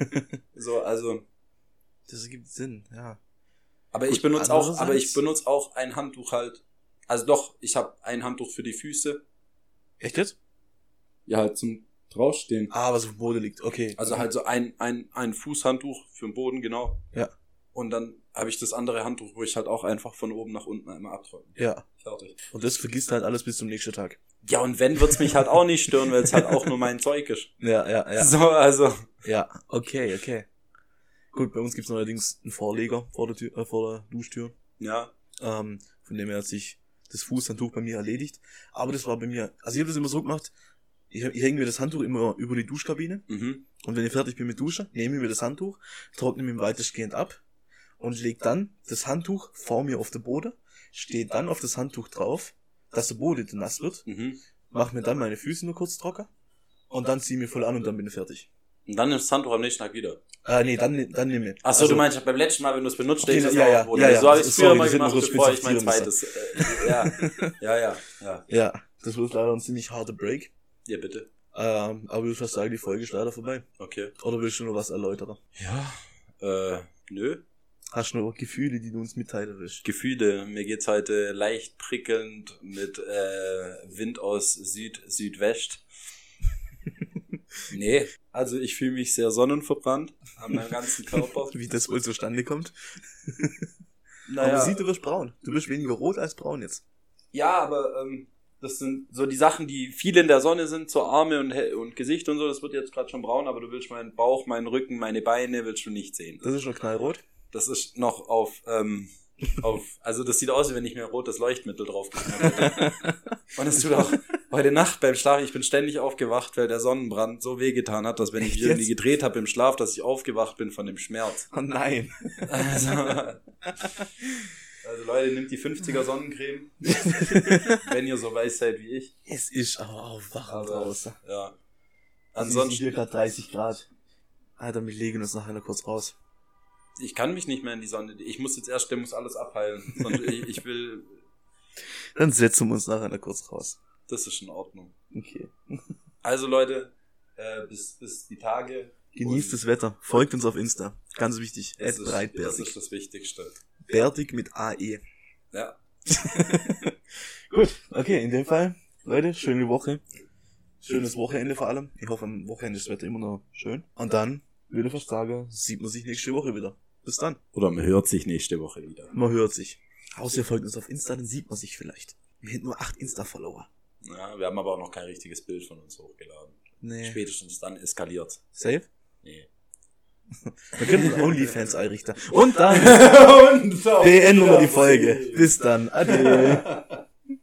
So, also. Das ergibt Sinn, ja. Aber Gut, ich benutze andererseits- auch ein Handtuch halt. Also doch, ich habe ein Handtuch für die Füße. Echt jetzt? Ja, halt zum draufstehen. Ah, was auf dem Boden liegt, okay. Also halt so ein Fußhandtuch für den Boden, genau. Ja. Und dann habe ich das andere Handtuch, wo ich halt auch einfach von oben nach unten einmal abtrockne. Ja. Fertig. Und das vergisst halt alles bis zum nächsten Tag. Ja, und wenn, wird's mich halt auch nicht stören, weil es halt auch nur mein Zeug ist. Ja. So, also. Ja, okay. Gut, bei uns gibt's neuerdings einen Vorleger vor der Duschtür. Ja. Von dem her hat sich das Fußhandtuch bei mir erledigt. Aber das war bei mir, also ich habe das immer so gemacht, ich hänge mir das Handtuch immer über die Duschkabine Mhm. und wenn ich fertig bin mit Duschen, nehme ich mir das Handtuch, trockne mir weitestgehend ab und lege dann das Handtuch vor mir auf den Boden, stehe dann auf das Handtuch drauf, dass der Boden nass wird, Mhm. mache mir dann meine Füße nur kurz trocken und dann ziehe mir voll an und dann bin ich fertig. Und dann nimmst du das Handtuch am nächsten Tag wieder. Nee, dann nehme ich. Achso, du meinst, beim letzten Mal, wenn du es benutzt, Okay, steht das ja, auch, oder? ja, ja. So habe ich es früher Sorry, mal das hätte gemacht, man kurz bevor ich mein spezifizieren zweites, ja. Ja, das wird leider ein ziemlich harter Break. Ja, bitte. Aber ich würde fast sagen, die Folge ist leider vorbei. Okay. Oder willst du noch was erläutern? Ja. Nö. Hast du noch Gefühle, die du uns mitteilen willst? Gefühle. Mir geht's heute leicht prickelnd mit Wind aus Südwest. Nee, also ich fühle mich sehr sonnenverbrannt an meinem ganzen Körper. Wie das wohl zustande kommt? Naja, Aber sieh, du wirst braun. Du bist weniger rot als braun jetzt. ja, aber das sind so die Sachen, die viel in der Sonne sind, so Arme und Gesicht und so, das wird jetzt gerade schon braun, aber du willst meinen Bauch, meinen Rücken, meine Beine, willst du nicht sehen. Das ist schon knallrot. Das ist noch also das sieht aus, wie wenn ich mir rotes Leuchtmittel drauf geknallt hätte. Und es tut auch heute Nacht beim Schlafen, ich bin ständig aufgewacht, weil der Sonnenbrand so wehgetan hat, dass wenn ich Echt irgendwie jetzt? gedreht habe im Schlaf, dass ich aufgewacht bin von dem Schmerz. Oh nein. Also Leute, nehmt die 50er Sonnencreme, wenn ihr so weiß seid wie ich. Es ist aber auch warm draußen. Ja. Ansonsten Ansonsten, hier gerade 30 Grad. Alter, wir legen uns nachher noch kurz raus. ich kann mich nicht mehr in die Sonne. Ich muss jetzt erst, der muss alles abheilen. Sonst ich will, Dann setzen wir uns nachher noch kurz raus. das ist in Ordnung. Okay. Also Leute, bis die Tage. Genießt das Wetter. Folgt uns auf Insta. Ganz wichtig. Das ist @breitbärtig. das Wichtigste. Bärtig mit AE. Ja. Gut. Okay, in dem Fall, Leute, schöne Woche. Schönes Wochenende vor allem. Ich hoffe, am Wochenende ist das Wetter immer noch schön. Und dann, würde ich fast sagen, sieht man sich nächste Woche wieder. Bis dann. Oder man hört sich nächste Woche wieder. Man hört sich. Außer ihr folgt uns auf Insta, dann sieht man sich vielleicht. Wir hätten nur 8 Insta-Follower. Ja, wir haben aber auch noch kein richtiges Bild von uns hochgeladen. Nee. Spätestens dann eskaliert. Safe? Nee. Wir können OnlyFans einrichten. Und dann beenden wir die Folge. Bis dann. Ade.